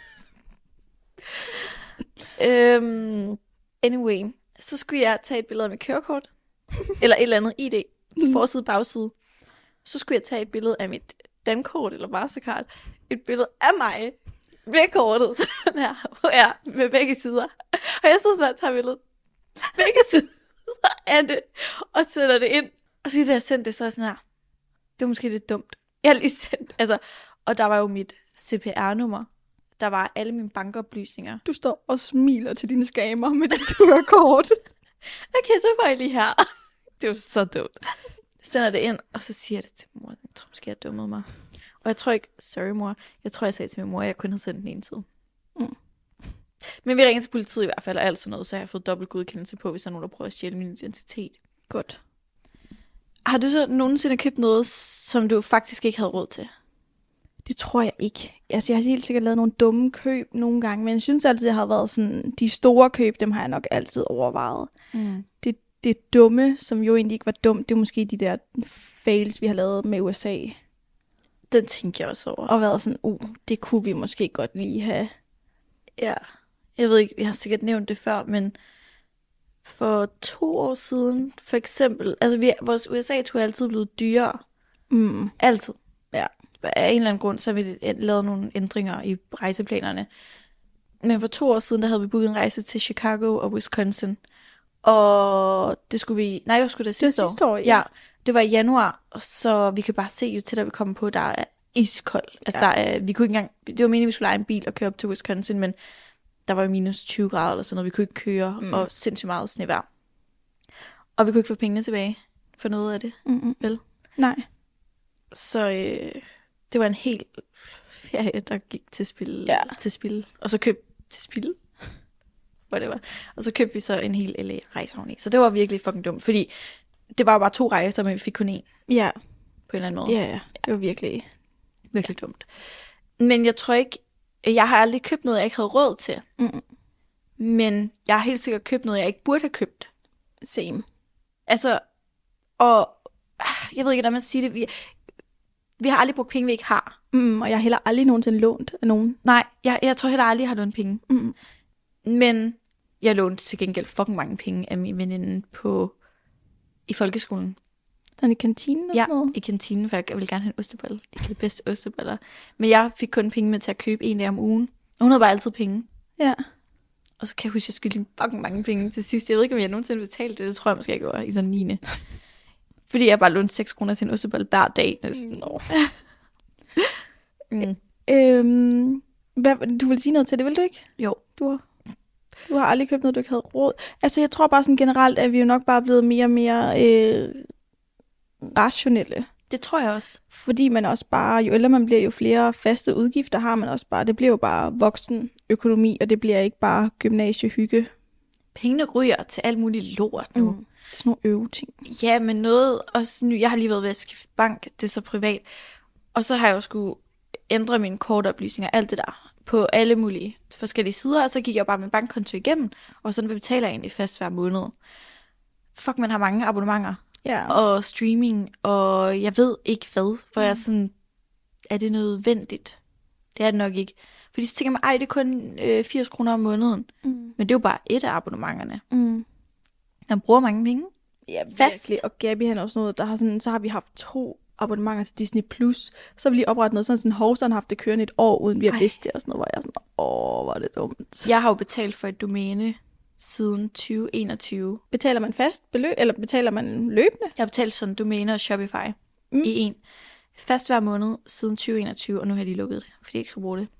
um, anyway, så skulle jeg tage et billede af mit kørekort. Eller et eller andet I D. Forside, bagside. Så skulle jeg tage et billede af mit dankort eller Mastercard, et billede af mig med kortet sådan her, hvor jeg med begge sider. Og jeg så sådan og tager billedet begge sider af det, og sætter det ind. Og så da jeg sendte det, så er jeg sådan her, det var måske lidt dumt. Jeg har lige sendt, altså, og der var jo mit C P R-nummer. Der var alle mine bankoplysninger. Du står og smiler til dine scammer med dit Q R-kort. Okay, så var jeg lige her. Det var så dumt. Jeg sender det ind, og så siger jeg det til mor. Jeg tror måske, jeg dummede mig. Og jeg tror ikke, sorry mor, jeg tror, jeg sagde til min mor, at jeg kun havde sendt den ene tid. Mm. Men vi ringede til politiet i hvert fald, og alt sådan noget, så jeg har fået dobbelt godkendelse på, hvis der er nogen, der prøver at stjæle min identitet. Godt. Har du så nogensinde købt noget, som du faktisk ikke havde råd til? Det tror jeg ikke. Altså, jeg har helt sikkert lavet nogle dumme køb nogle gange, men jeg synes altid, jeg har været sådan, de store køb, dem har jeg nok altid overvejet. Mm. Det, det dumme, som jo egentlig ikke var dumt, det er måske de der fails, vi har lavet med U S A. Den tænker jeg også over. Og været sådan, uh, det kunne vi måske godt lige have. Ja, jeg ved ikke, jeg har sikkert nævnt det før, men for to år siden, for eksempel, altså vi, vores U S A-tur er altid blevet dyrere. Mm. Altid. Ja. Af en eller anden grund, så har vi lavet nogle ændringer i rejseplanerne. Men for to år siden, der havde vi booket en rejse til Chicago og Wisconsin. Og det skulle vi... Nej, det skulle det sidste, det var sidste år. år ja. ja. Det var i januar, og så vi kan bare se, jo tættere vi kommer på, der er iskoldt. Altså, ja. der er, vi kunne ikke engang... Det var meningen, vi skulle lege en bil og køre op til Wisconsin, men der var jo minus tyve grader eller sådan noget. Vi kunne ikke køre, mm. og sindssygt meget snevejr. Og vi kunne ikke få pengene tilbage for noget af det. Mm-hmm. Vel? Nej. Så... Øh, det var en hel ferie, der gik til spil, ja. til spil. Og så købte til spil. Hvor det var. Og så købte vi så en hel L A-rejse oveni. Så det var virkelig fucking dumt, fordi det var bare to rejser, men vi fik kun én. Ja. På en eller anden måde. Ja, ja. Det var virkelig, virkelig dumt. Men jeg tror ikke, jeg har aldrig købt noget, jeg ikke havde råd til. Mm. Men jeg har helt sikkert købt noget, jeg ikke burde have købt. Same. Altså, og jeg ved ikke, hvordan man siger det. Vi, Vi har aldrig brugt penge, vi ikke har. Mm, og jeg har heller aldrig nogensinde lånt af nogen. Nej, jeg, jeg tror heller aldrig, jeg har lånt penge. Mm. Men jeg lånte til gengæld fucking mange penge af min veninde på, i folkeskolen. Sådan i kantinen? Ja, noget? I kantinen, for jeg ville gerne have en ostebolle. Det er de bedste osteboller. Men jeg fik kun penge med til at købe en dag om ugen. Og hun havde bare altid penge. Ja. Og så kan jeg huske, at jeg skyldte fucking mange penge til sidst. Jeg ved ikke, om jeg nogensinde betalte det. Det tror jeg måske, jeg gjorde i sådan niende Fordi jeg bare lånte seks kroner til en ostebolle hver dag næsten. Mm. mm. Øhm, hvad, du vil sige noget til det, vil du ikke? Jo. Du har, du har aldrig købt noget, du ikke havde råd. Altså, jeg tror bare sådan generelt, at vi jo nok bare blevet mere og mere øh, rationelle. Det tror jeg også. Fordi man også bare, jo ældre man bliver, jo flere faste udgifter har man også bare. Det bliver jo bare voksen økonomi, og det bliver ikke bare gymnasiehygge. Pengene ryger til alt muligt lort nu. Mm. Det er sådan nogle øveting. Ja, men noget også nu. Jeg har lige været ved at skifte bank, det er så privat. Og så har jeg jo skulle ændre mine kortoplysninger, alt det der, på alle mulige forskellige sider. Og så gik jeg bare min bankkonto igennem, og sådan betaler jeg egentlig fast hver måned. Fuck, man har mange abonnementer. Ja. Og streaming, og jeg ved ikke hvad, for mm. jeg er sådan, er det nødvendigt? Det er det nok ikke. Fordi så tænker man, ej, det er kun øh, firs kroner om måneden. Mm. Men det er jo bare et af abonnementerne. Mm. Man bruger mange penge. Ja, virkelig. Og Gabi han også noget, der har sådan, så har vi haft to abonnementer til Disney Plus. Så har vi lige oprettet noget sådan, sådan Hovsen har haft det kørende et år, uden vi har vidst det, og sådan noget, hvor jeg er sådan, åh, hvor er det dumt. Jeg har jo betalt for et domæne siden tyve enogtyve. Betaler man fast beløb, eller betaler man løbende? Jeg har betalt sådan domæne og Shopify mm. i en. Fast hver måned siden tyve enogtyve, og nu har jeg lige lukket det, fordi jeg ikke skulle bruge det.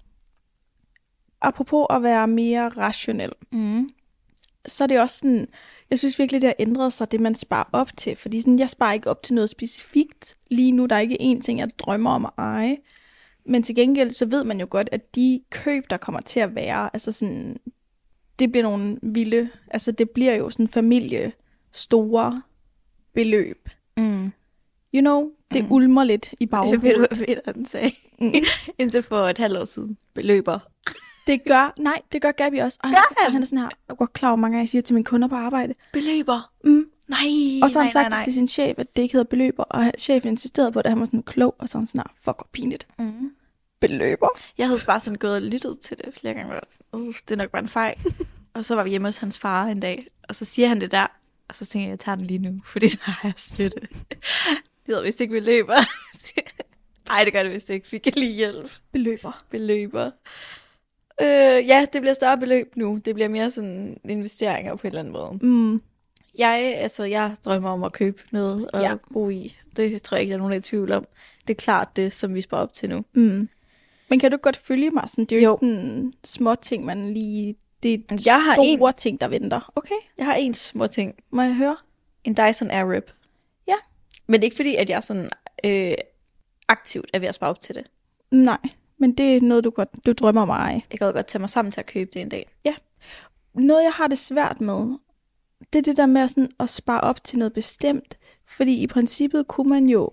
Apropos at være mere rationel, mm. så er det også sådan, jeg synes virkelig, det har ændret sig, det man sparer op til. Fordi sådan, jeg sparer ikke op til noget specifikt lige nu. Der er ikke én ting, jeg drømmer om at eje. Men til gengæld, så ved man jo godt, at de køb, der kommer til at være, altså sådan, det bliver nogle vilde, altså det bliver jo sådan familie store beløb. Mm. You know, det mm. ulmer lidt i baghovedet. Det ved du, hvad den sagde. Mm. Indtil for et halvt år siden. Beløber. Det gør, nej, det gør Gabi også. Og han, han? han er sådan her, jeg går klar over mange gange, jeg siger til mine kunder på arbejde. Beløber? Mm. Nej, Og så har han nej, sagt nej, nej. til sin chef, at det ikke hedder beløber, og chefen insisterede på, at han var sådan klog, og sådan sådan her, fuck, hvor pinligt. Mm. Beløber? Jeg havde bare sådan gået og lyttet til det flere gange, og sådan, uh, det er nok bare en fejl. Og så var vi hjemme hos hans far en dag, og så siger han det der, og så tænker jeg, jeg tager den lige nu, fordi så har jeg støtte. Det hedder vist ikke beløber. Nej, det gør det vist ikke. Vi kan lige hjælpe. Beløber. Beløber. Øh, ja, det bliver større beløb nu. Det bliver mere sådan investeringer på en eller anden måde. Mm. Jeg, altså, jeg drømmer om at købe noget og Ja. bo i. Det tror jeg ikke, der er nogen, der er i tvivl om. Det er klart det, som vi sparer op til nu. Mm. Men kan du godt følge mig? Sådan, det er jo, Jo. ikke sådan små ting, man lige... Det er Jeg har store en, ting, der venter. Okay, jeg har en små ting. må jeg høre? En Dyson Airwrap. Ja. Men det er ikke fordi, at jeg sådan øh, aktivt er ved at spare op til det. Nej, men det er noget, du godt du drømmer om at eje. Jeg kan godt tage mig sammen til at købe det en dag. Noget, jeg har det svært med, det er det der med sådan at spare op til noget bestemt. Fordi i princippet kunne man jo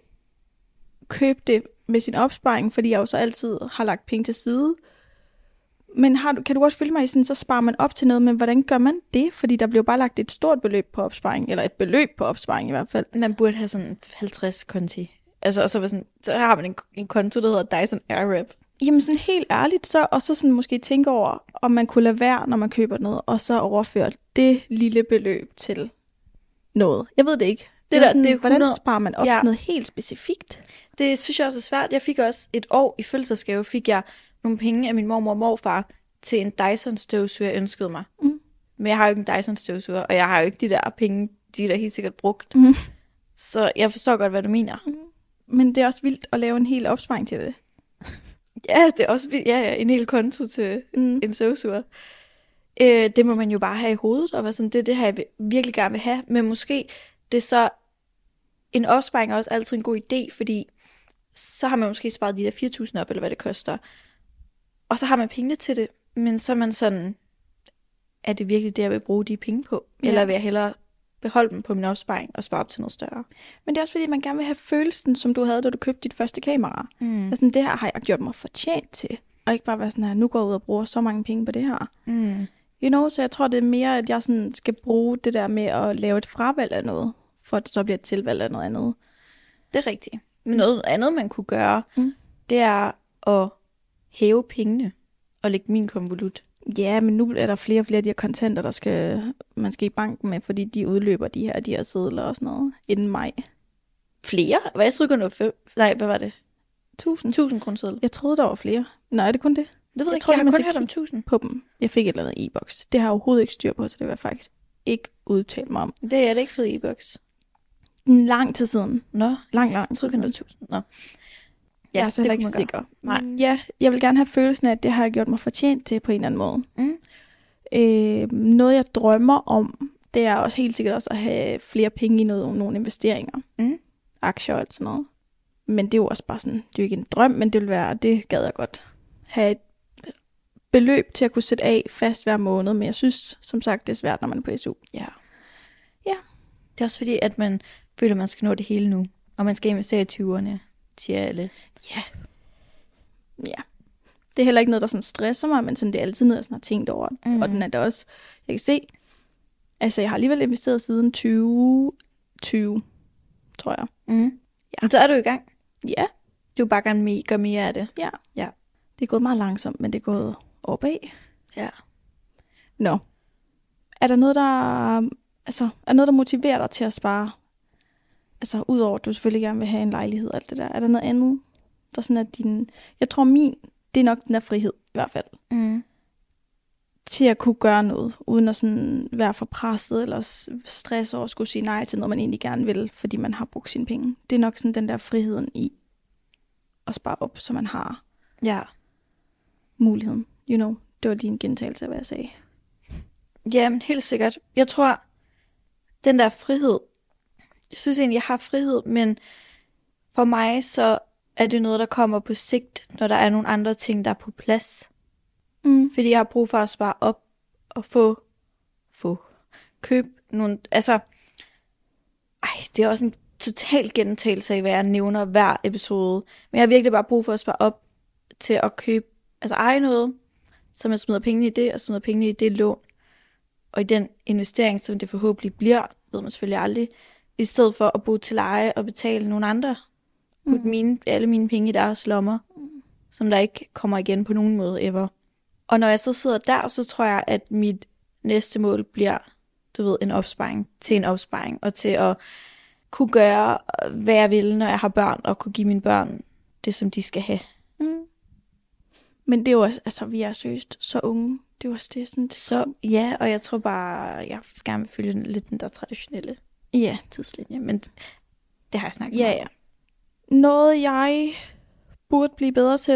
købe det med sin opsparing, fordi jeg jo så altid har lagt penge til side. Men har du, kan du godt følge mig i sådan, så sparer man op til noget, men hvordan gør man det? Fordi der bliver bare lagt et stort beløb på opsparing, eller et beløb på opsparing i hvert fald. Man burde have sådan halvtreds konti. Altså, og så, var sådan, så har man en, en konto, der hedder Dyson Airwrap. Jamen sådan helt ærligt, så, og så sådan måske tænke over, om man kunne lade være, når man køber noget, og så overføre det lille beløb til noget. Jeg ved det ikke. Det, Det er der- sådan, det er hvordan hundrede sparer man op Ja. til noget helt specifikt? Det synes jeg også er svært. Jeg fik også et år i fødselsdagsgave, fik jeg nogle penge af min mormor og morfar til en Dyson støvsuger, jeg ønskede mig. Mm. Men jeg har jo ikke en Dyson støvsuger, og jeg har jo ikke de der penge, de er der helt sikkert brugt. Mm. Så jeg forstår godt, hvad du mener. Men det er også vildt at lave en hel opsparing til det. Ja, det er også vildt. Ja, ja, en hel konto til Mm. en støvsuger. Øh, det må man jo bare have i hovedet, og være sådan, det, det har jeg virkelig gerne vil have. Men måske det er så, en opsparing er også altid en god idé, fordi så har man måske sparet de der fire tusind op, eller hvad det koster. Og så har man pengene til det, men så er man sådan, er det virkelig det, jeg vil bruge de penge på? Ja. Eller vil jeg hellere beholde dem på min opsparing og spare op til noget større? Men det er også fordi, man gerne vil have følelsen, som du havde, da du købte dit første kamera. Mm. Altså, det her har jeg gjort mig fortjent til. Og ikke bare være sådan her, nu går jeg ud og bruger så mange penge på det her. Mm. You know, så jeg tror, det er mere, at jeg sådan skal bruge det der med at lave et fravalg af noget, for at det så bliver et tilvalg af noget andet. Det er rigtigt. Men noget andet, man kunne gøre, Mm. det er at hæve pengene og lægge min konvolut. Ja, men nu er der flere og flere af de her kontanter, der skal, man skal i banken med, fordi de udløber de her, de her sedler og sådan noget, inden maj. Flere? Hvad jeg troede kun, det var fem. Nej, hvad var det? Tusind. Tusind kroner seddel. Jeg troede, der var flere. Nej, er det kun det? Det ved jeg, Jeg ikke. tror, Jeg har man kun skal hørt om kigge tusind. På dem. Jeg fik et eller andet e-boks. Det har jeg overhovedet ikke styr på, så det vil jeg faktisk ikke udtale mig om. Det er det ikke fået e-boks. En lang tid siden. Nå, Lang, lang jeg tid troede kun, det siden. var tusind. Nå. Ja, jeg er så heller ikke kunne man sikker. Nej. Men ja, jeg vil gerne have følelsen af, at det har jeg gjort mig fortjent til på en eller anden måde. Mm. Øh, noget, jeg drømmer om, det er også helt sikkert også at have flere penge i noget, nogle investeringer. Mm. Aktier og sådan noget. Men det er jo også bare sådan, det er jo ikke en drøm, men det vil være, det gad jeg godt. Have et beløb til at kunne sætte af fast hver måned, men jeg synes, som sagt, det er svært, når man er på S U. Ja. Ja. Det er også fordi, at man føler, at man skal nå det hele nu. Og man skal investere i tyverne, siger alle. Ja. Ja. Det er heller ikke noget, der sådan stresser mig, men sådan, det er altid noget, jeg sådan har tænkt over. Mm. Og den er da også, jeg kan se, altså jeg har alligevel investeret siden tyve tyve, tror jeg. Mm. Ja. Så er du i gang. Ja, Du vil bare gerne me- gøre mere af det. ja. Ja. Det er gået meget langsomt, men det er gået opad. Ja. Nå. Er der noget, der, altså, er noget, der motiverer dig til at spare? Altså, udover at du selvfølgelig gerne vil have en lejlighed og alt det der. Er der noget andet, der sådan er din... Jeg tror, min, det er nok den der frihed, i hvert fald. Mm. Til at kunne gøre noget, uden at sådan være for presset eller s- stress over at skulle sige nej til noget, man egentlig gerne vil, fordi man har brugt sine penge. Det er nok sådan den der friheden i at spare op, så man har Ja. muligheden. You know, det var lige en gentagelse af, hvad jeg sagde. Jamen, helt sikkert. Jeg tror, den der frihed, jeg synes egentlig, jeg har frihed, men for mig så er det noget, der kommer på sigt, når der er nogle andre ting, der er på plads. Mm. Fordi jeg har brug for at spare op og få, få, købe nogle, altså, ej, det er også en total gentagelse af, hvad jeg nævner hver episode. Men jeg har virkelig bare brug for at spare op til at købe, altså eje noget, så man smider pengene i det, og smider pengene i det lån. Og i den investering, som det forhåbentlig bliver, ved man selvfølgelig aldrig, i stedet for at bo til leje og betale nogle andre. Putte Mm. mine, alle mine penge i deres lommer, som der ikke kommer igen på nogen måde ever. Og når jeg så sidder der, så tror jeg, at mit næste mål bliver, du ved, en opsparing til en opsparing, og til at kunne gøre, hvad jeg vil, når jeg har børn, og kunne give mine børn det, som de skal have. Mm. Men det er jo også, altså vi er seriøst så unge. Det er jo også det, sådan, det Så ja, og jeg tror bare, jeg gerne vil følge den, lidt den der traditionelle ja. tidslinje, men det har jeg snakket Ja, meget ja. om. Noget, jeg burde blive bedre til,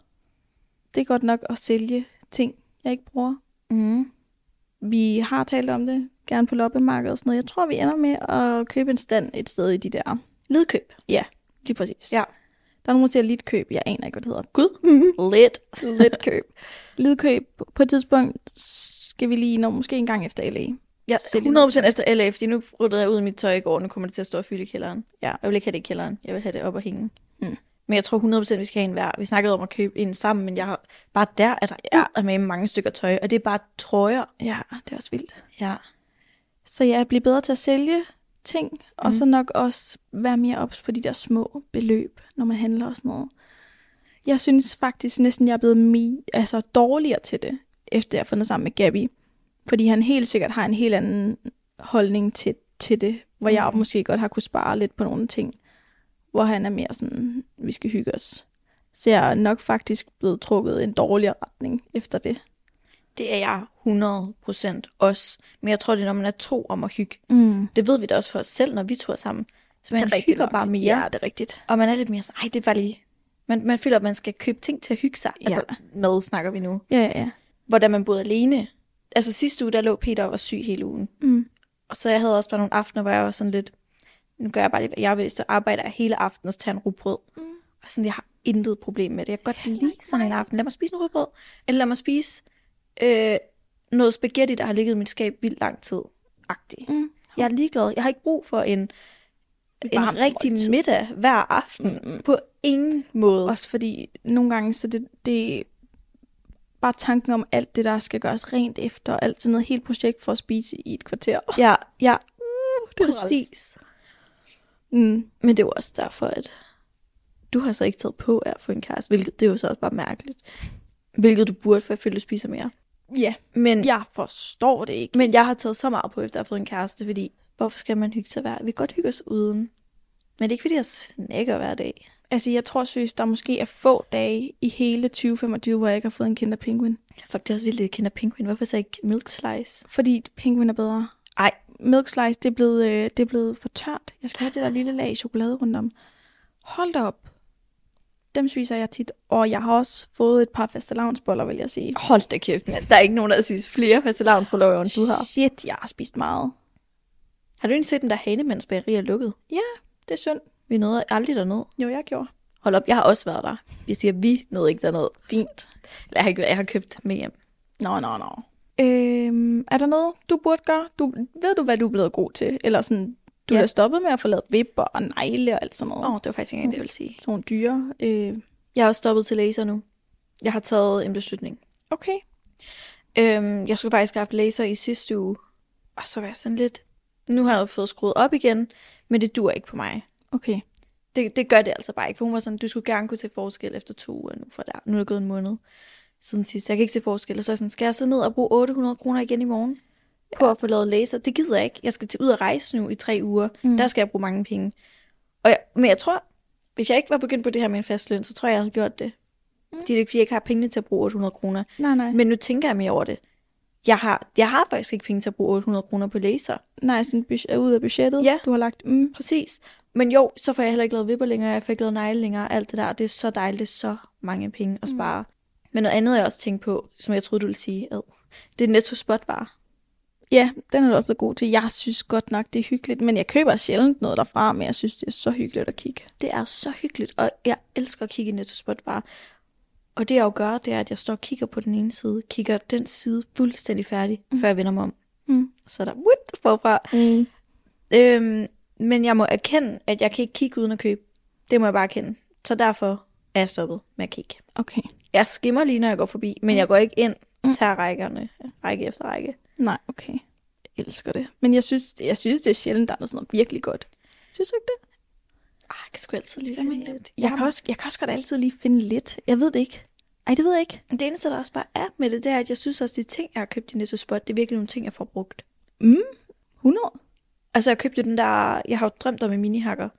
det er godt nok at sælge ting, jeg ikke bruger. Mm. Vi har talt om det, gerne på loppemarkedet og sådan noget. Jeg tror, vi ender med at købe en stand et sted i de der. Lydkøb. Ja, lige præcis. Ja. Der er nogen, der siger lidkøb. Jeg aner ikke, hvad det hedder. Gud. Lidt. Lidkøb. Lidkøb. På et tidspunkt skal vi lige nå, måske en gang efter L A. Ja, Sælge hundrede procent efter L A, fordi nu ryddede jeg ud i mit tøj i går, nu kommer det til at stå og fylde i kælderen. Ja. Jeg vil ikke have det i kælderen, jeg vil have det op og hænge. Mm. Men jeg tror hundrede procent, vi skal have en hver. Vi snakkede om at købe en sammen, men jeg har bare der er der ja. med mange stykker tøj, og det er bare trøjer. Ja, det er også vildt. Ja. Så jeg bliver bedre til at sælge ting, mm. og Mhm. så nok også være mere ops på de der små beløb, når man handler og sådan noget. Jeg synes faktisk næsten, jeg er blevet mi- altså dårligere til det, efter jeg har fundet sammen med Gabby. Fordi han helt sikkert har en helt anden holdning til, til det, hvor jeg Mhm. måske godt har kunne spare lidt på nogle ting. Hvor han er mere sådan, vi skal hygge os. Så jeg er nok faktisk blevet trukket i en dårligere retning efter det. Det er jeg hundrede procent også. Men jeg tror, det er, når man er to om at hygge. Mm. Det ved vi da også for os selv, når vi tog sammen. Så man Det er rigtigt hygger nok. bare mere. Ja, det er rigtigt. Og man er lidt mere sådan, ej, det er bare lige... Man, man føler, at man skal købe ting til at hygge sig. Ja. Altså, mad snakker vi nu. Ja, ja, ja. Hvor da man boede alene. Altså sidste uge, der lå Peter og var syg hele ugen. Mm. Og så jeg havde også bare nogle aftener, hvor jeg var sådan lidt... Nu gør jeg bare lige, hvad jeg vil. Så arbejder jeg hele aftenen og tager en rugbrød. Mm. Og sådan, jeg har intet problem med det. Jeg kan godt lide sådan en aften. Lad mig spise en rugbrød. Eller lad mig spise øh, noget spaghetti, der har ligget i mit skab vildt lang tid. Agtigt. Mm. Jeg er ligeglad. Jeg har ikke brug for en, en varmt rigtig måltid. middag hver aften. Mm-mm. På ingen måde. Også fordi nogle gange, så det, det er bare tanken om alt det, der skal gøres rent efter, og alt sådan noget helt projekt for at spise i et kvarter. Ja, ja. Uh, det er Præcis. Mm. Men det er jo også derfor, at du har så ikke taget på af at få en kæreste, hvilket det er jo så også bare mærkeligt. Hvilket du burde, for jeg føler, du spiser mere. Ja, Men, jeg forstår det ikke. men jeg har taget så meget på, efter at have fået en kæreste, fordi hvorfor skal man hygge sig hver? Vi kan godt hygge os uden. Men det er ikke, fordi jeg snakker hver dag. Altså, jeg tror seriøst, der måske er få dage i hele tyve femogtyve, hvor jeg ikke har fået en Kinder Penguin. Fuck, det er også vildt, at jeg kender Penguin. Hvorfor så ikke Milk Slice? Fordi Penguin er bedre. Ej. Milk Slice, det er blevet, øh, det er blevet for tørt. Jeg skal have det der lille lag chokolade rundt om. Hold da op. Dem spiser jeg tit. Og jeg har også fået et par fastelavnsboller, vil jeg sige. Hold da kæft, mand. Der er ikke nogen, der har spist flere fastelavnsboller, end du har. Shit, jeg har spist meget. Har du egentlig set den der Hanemanns bageri er lukket? Ja, det er synd. Vi nåede aldrig derned. Jo, jeg gjorde. Hold op, jeg har også været der. Vi siger, vi nåede ikke derned. Fint. Eller jeg har, ikke, jeg har købt med hjem. Nå, nå, nå. Øhm, er der noget, du burde gøre? Du, ved du, hvad du er blevet god til? Eller sådan, du Ja. har stoppet med at få lavet vipper og negle og alt sådan noget. Åh, oh, det var faktisk ikke engang det, jeg ville sige. Sådan nogle dyre. Øh, Jeg har også stoppet til laser nu. Jeg har taget en beslutning. okay. Øhm, jeg skulle faktisk have haft laser i sidste uge. Og så var jeg sådan lidt... Nu har jeg fået skruet op igen, men det dur ikke på mig. Okay. Det, det gør det altså bare ikke, for hun var sådan, du skulle gerne kunne se forskel efter to uger nu, for der. Nu er det gået en måned siden sidst. Jeg kan ikke se forskel, og så er jeg sådan, skal jeg så ned og bruge otte hundrede kroner igen i morgen på Ja. at få lavet laser? Det gider jeg ikke. Jeg skal til ud og rejse nu i tre uger. Mm. Mm. Der skal jeg bruge mange penge. Og jeg, men jeg tror, hvis jeg ikke var begyndt på det her med en fast løn, så tror jeg, jeg havde gjort det. Mm. Fordi det er ikke, fordi jeg ikke har penge til at bruge otte hundrede kroner. Nej, nej. Men nu tænker jeg mere over det. Jeg har, jeg har faktisk ikke penge til at bruge otte hundrede kroner på laser. Nej, sådan budget, er ud af budgettet, Ja. du har lagt. Mm. Præcis. Men jo, så får jeg heller ikke lavet vipper længere, jeg får ikke lavet negle længere, alt det der. Det er så dejligt, det er så mange penge at spare. Mm. Men noget andet, jeg også tænkte på, som jeg troede, du ville sige, ad, det er Netto Spotvarer. Ja, den er du også blevet god til. Jeg synes godt nok, det er hyggeligt, men jeg køber sjældent noget derfra, men jeg synes, det er så hyggeligt at kigge. Det er så hyggeligt, og jeg elsker at kigge i Netto Spotvarer. Og det jeg jo gør, det er, at jeg står og kigger på den ene side, kigger den side fuldstændig færdig, mm. før jeg vender mig om. Mm. Så er der wut forfra. Mm. Øhm, men jeg må erkende, at jeg kan ikke kigge uden at købe. Det må jeg bare erkende. Så derfor er jeg stoppet med at kigge. Okay. Jeg skimmer lige, når jeg går forbi, men jeg går ikke ind og tager rækkerne, række efter række. Nej, okay. Jeg elsker det. Men jeg synes, jeg synes det er sjældent, der er noget sådan noget virkelig godt. Synes du ikke det? Ah, jeg kan sgu altid lige Skal man finde lidt. Jeg, kan også, jeg kan også godt altid lige finde lidt. Jeg ved det ikke. Ej, det ved jeg ikke. Det eneste, der også bare er med det, det er, at jeg synes også, de ting, jeg har købt i Netto Spot, det er virkelig nogle ting, jeg får brugt. Mm. hundrede. Altså, jeg købte den der, jeg har jo drømt om en minihakker,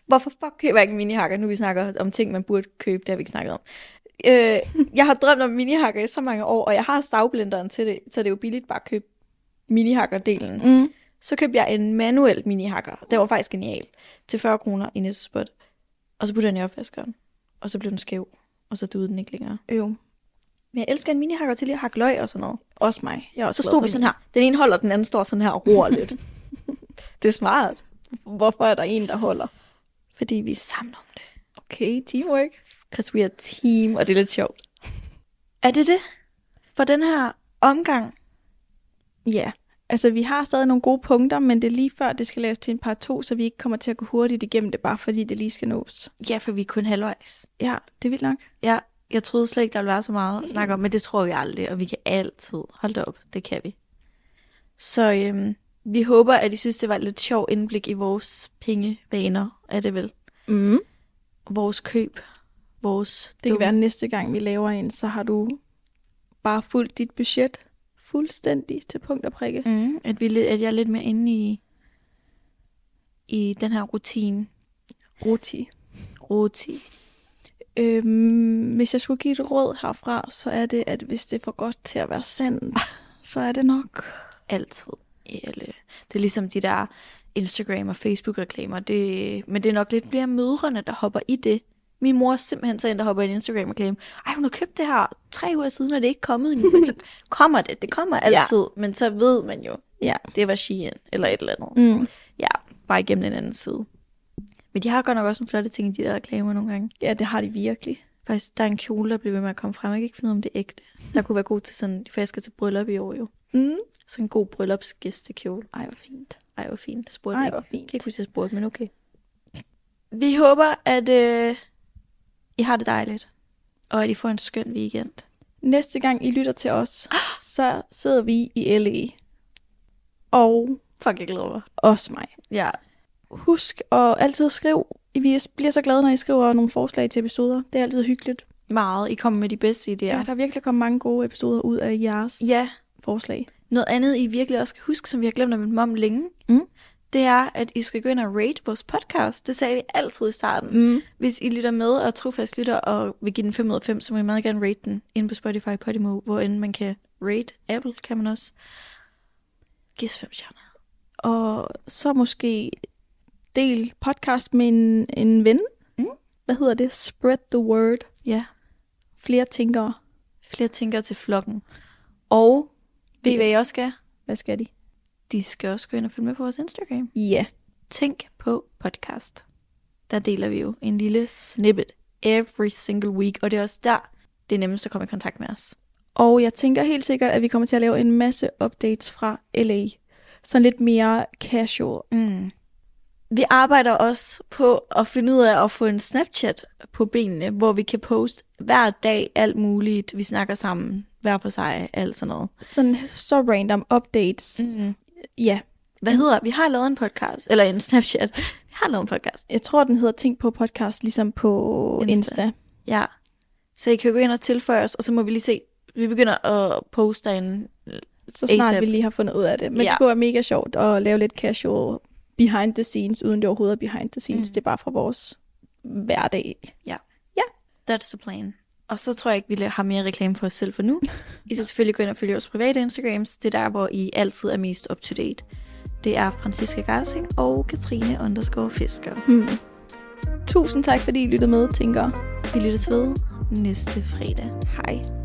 Hvorfor fuck køber jeg ikke en mini-hakker, nu vi snakker om ting, man burde købe, det har vi ikke snakket om. Øh, jeg har drømt om mini-hakker i så mange år, og jeg har stavblenderen til det, så det er jo billigt bare at købe mini-hakker-delen. Mm. Så købte jeg en manuel mini-hakker. Det var faktisk genial. Til fyrre kroner i Netto Spot. Og så puttede jeg den i opvaskeren. Og så blev den skæv. Og så duede den ikke længere. Jo. Men jeg elsker en mini-hakker til lige at hakke løg og sådan noget. Også mig. Jeg er også Så stod vi sådan her. Den ene holder, den anden står sådan her og roer lidt. Det er smart. Hvorfor er der en, der holder? Fordi vi er sammen om det. Okay, teamwork. Because we are team, og det er lidt sjovt. Er det det? For den her omgang? Ja. Altså, vi har stadig nogle gode punkter, men det er lige før, det skal laves til en par to, så vi ikke kommer til at gå hurtigt igennem det, bare fordi det lige skal nås. Ja, for vi er kun halvvejs. Ja, det er vildt nok. Ja, jeg troede slet ikke, der ville være så meget at snakke om, men det tror vi aldrig, og vi kan altid. Hold da op, det kan vi. Så øhm, vi håber, at I synes, det var et lidt sjovt indblik i vores pengevaner, er det vel? Mm. Vores køb. Vores Det kan være, næste gang vi laver en, så har du bare fulgt dit budget fuldstændig til punkt og prikke. Mm, at, vi, at jeg er lidt mere inde i, i den her rutine. Roti. Roti. Øhm, hvis jeg skulle give et råd herfra, så er det, at hvis det er for godt til at være sandt, så er det nok. Altid. Alle. Det er ligesom de der Instagram- og Facebook-reklamer. Det, men det er nok lidt flere mødrene, der hopper i det. Min mor er simpelthen så en, der hopper i en Instagram-reklame. Ej, hun har købt det her tre uger siden, og det er ikke kommet endnu. Men så kommer det. Det kommer altid. Ja. Men så ved man jo, ja. Det var Shein eller et eller andet. Mm. Ja, bare igennem en anden side. Men de har godt nok også nogle flotte ting i de der reklamer nogle gange. Ja, det har de virkelig. Faktisk, der er en kjole, der bliver ved med at komme frem. Jeg kan ikke finde ud af, om det er ægte. Der kunne være god til sådan, for jeg skal til bryllup i år jo. Mm. Sådan en god bryllupsgæstekjole. Ej, hvor fint. Ej, hvor fint. Det spurgte Ej, jeg hvor ikke. fint. Jeg kan ikke huske, jeg spurgte, men okay. Vi håber, at øh, I har det dejligt. Og at I får en skøn weekend. Næste gang I lytter til os, så sidder vi i L A. Og Fuck, jeg glæder mig. også mig. Ja. Husk at altid skrive. Vi bliver så glade, når I skriver nogle forslag til episoder. Det er altid hyggeligt. Meget. I kommer med de bedste idéer. Ja, der er virkelig kommet mange gode episoder ud af jeres Ja. forslag. Noget andet, I virkelig også skal huske, som vi har glemt at minde om længe, Mm. det er, at I skal gå ind og rate vores podcast. Det sagde vi altid i starten. Mm. Hvis I lytter med og trofast lytter og vil give den fem ud af fem, så må I meget gerne rate den inde på Spotify, Podimo, hvor end man kan rate. Apple kan man også. Giv os fem stjerner. Og så måske del podcast med en, en ven. Mm. Hvad hedder det? Spread the word. Ja. Flere tænkere. Flere tænkere til flokken. Og ved I, hvad I også skal? Hvad skal de? De skal også gå ind og følge med på vores Instagram. Ja. Tænk på podcast. Der deler vi jo en lille snippet every single week, og det er også der, det er nemmest at komme i kontakt med os. Og jeg tænker helt sikkert, at vi kommer til at lave en masse updates fra L A. Sådan lidt mere casual. Mm. Vi arbejder også på at finde ud af at få en Snapchat på benene, hvor vi kan poste hver dag alt muligt. Vi snakker sammen, hver for sig, alt sådan noget. Sådan så random updates. Mm. Ja. Hvad hedder? Vi har lavet en podcast, eller en Snapchat. Vi har lavet en podcast. Jeg tror, den hedder Tænk på podcast, ligesom på Insta. Insta. Ja. Så I kan jo gå ind og tilføje os, og så må vi lige se. Vi begynder at poste derinde. Så snart A$ap. vi lige har fundet ud af det. Men Ja. det kunne være mega sjovt at lave lidt casual behind the scenes, uden det overhovedet er behind the scenes. Mm. Det er bare fra vores hverdag. That's the plan. Og så tror jeg ikke, vi har mere reklame for os selv for nu. I skal selvfølgelig gå ind og følge vores private Instagrams. Det er der, hvor I altid er mest up to date. Det er Franziska Garsing og Katrine underscore Fisker. Hmm. Tusind tak, fordi I lyttede med, tænker. Vi lyttes ved næste fredag. Hej.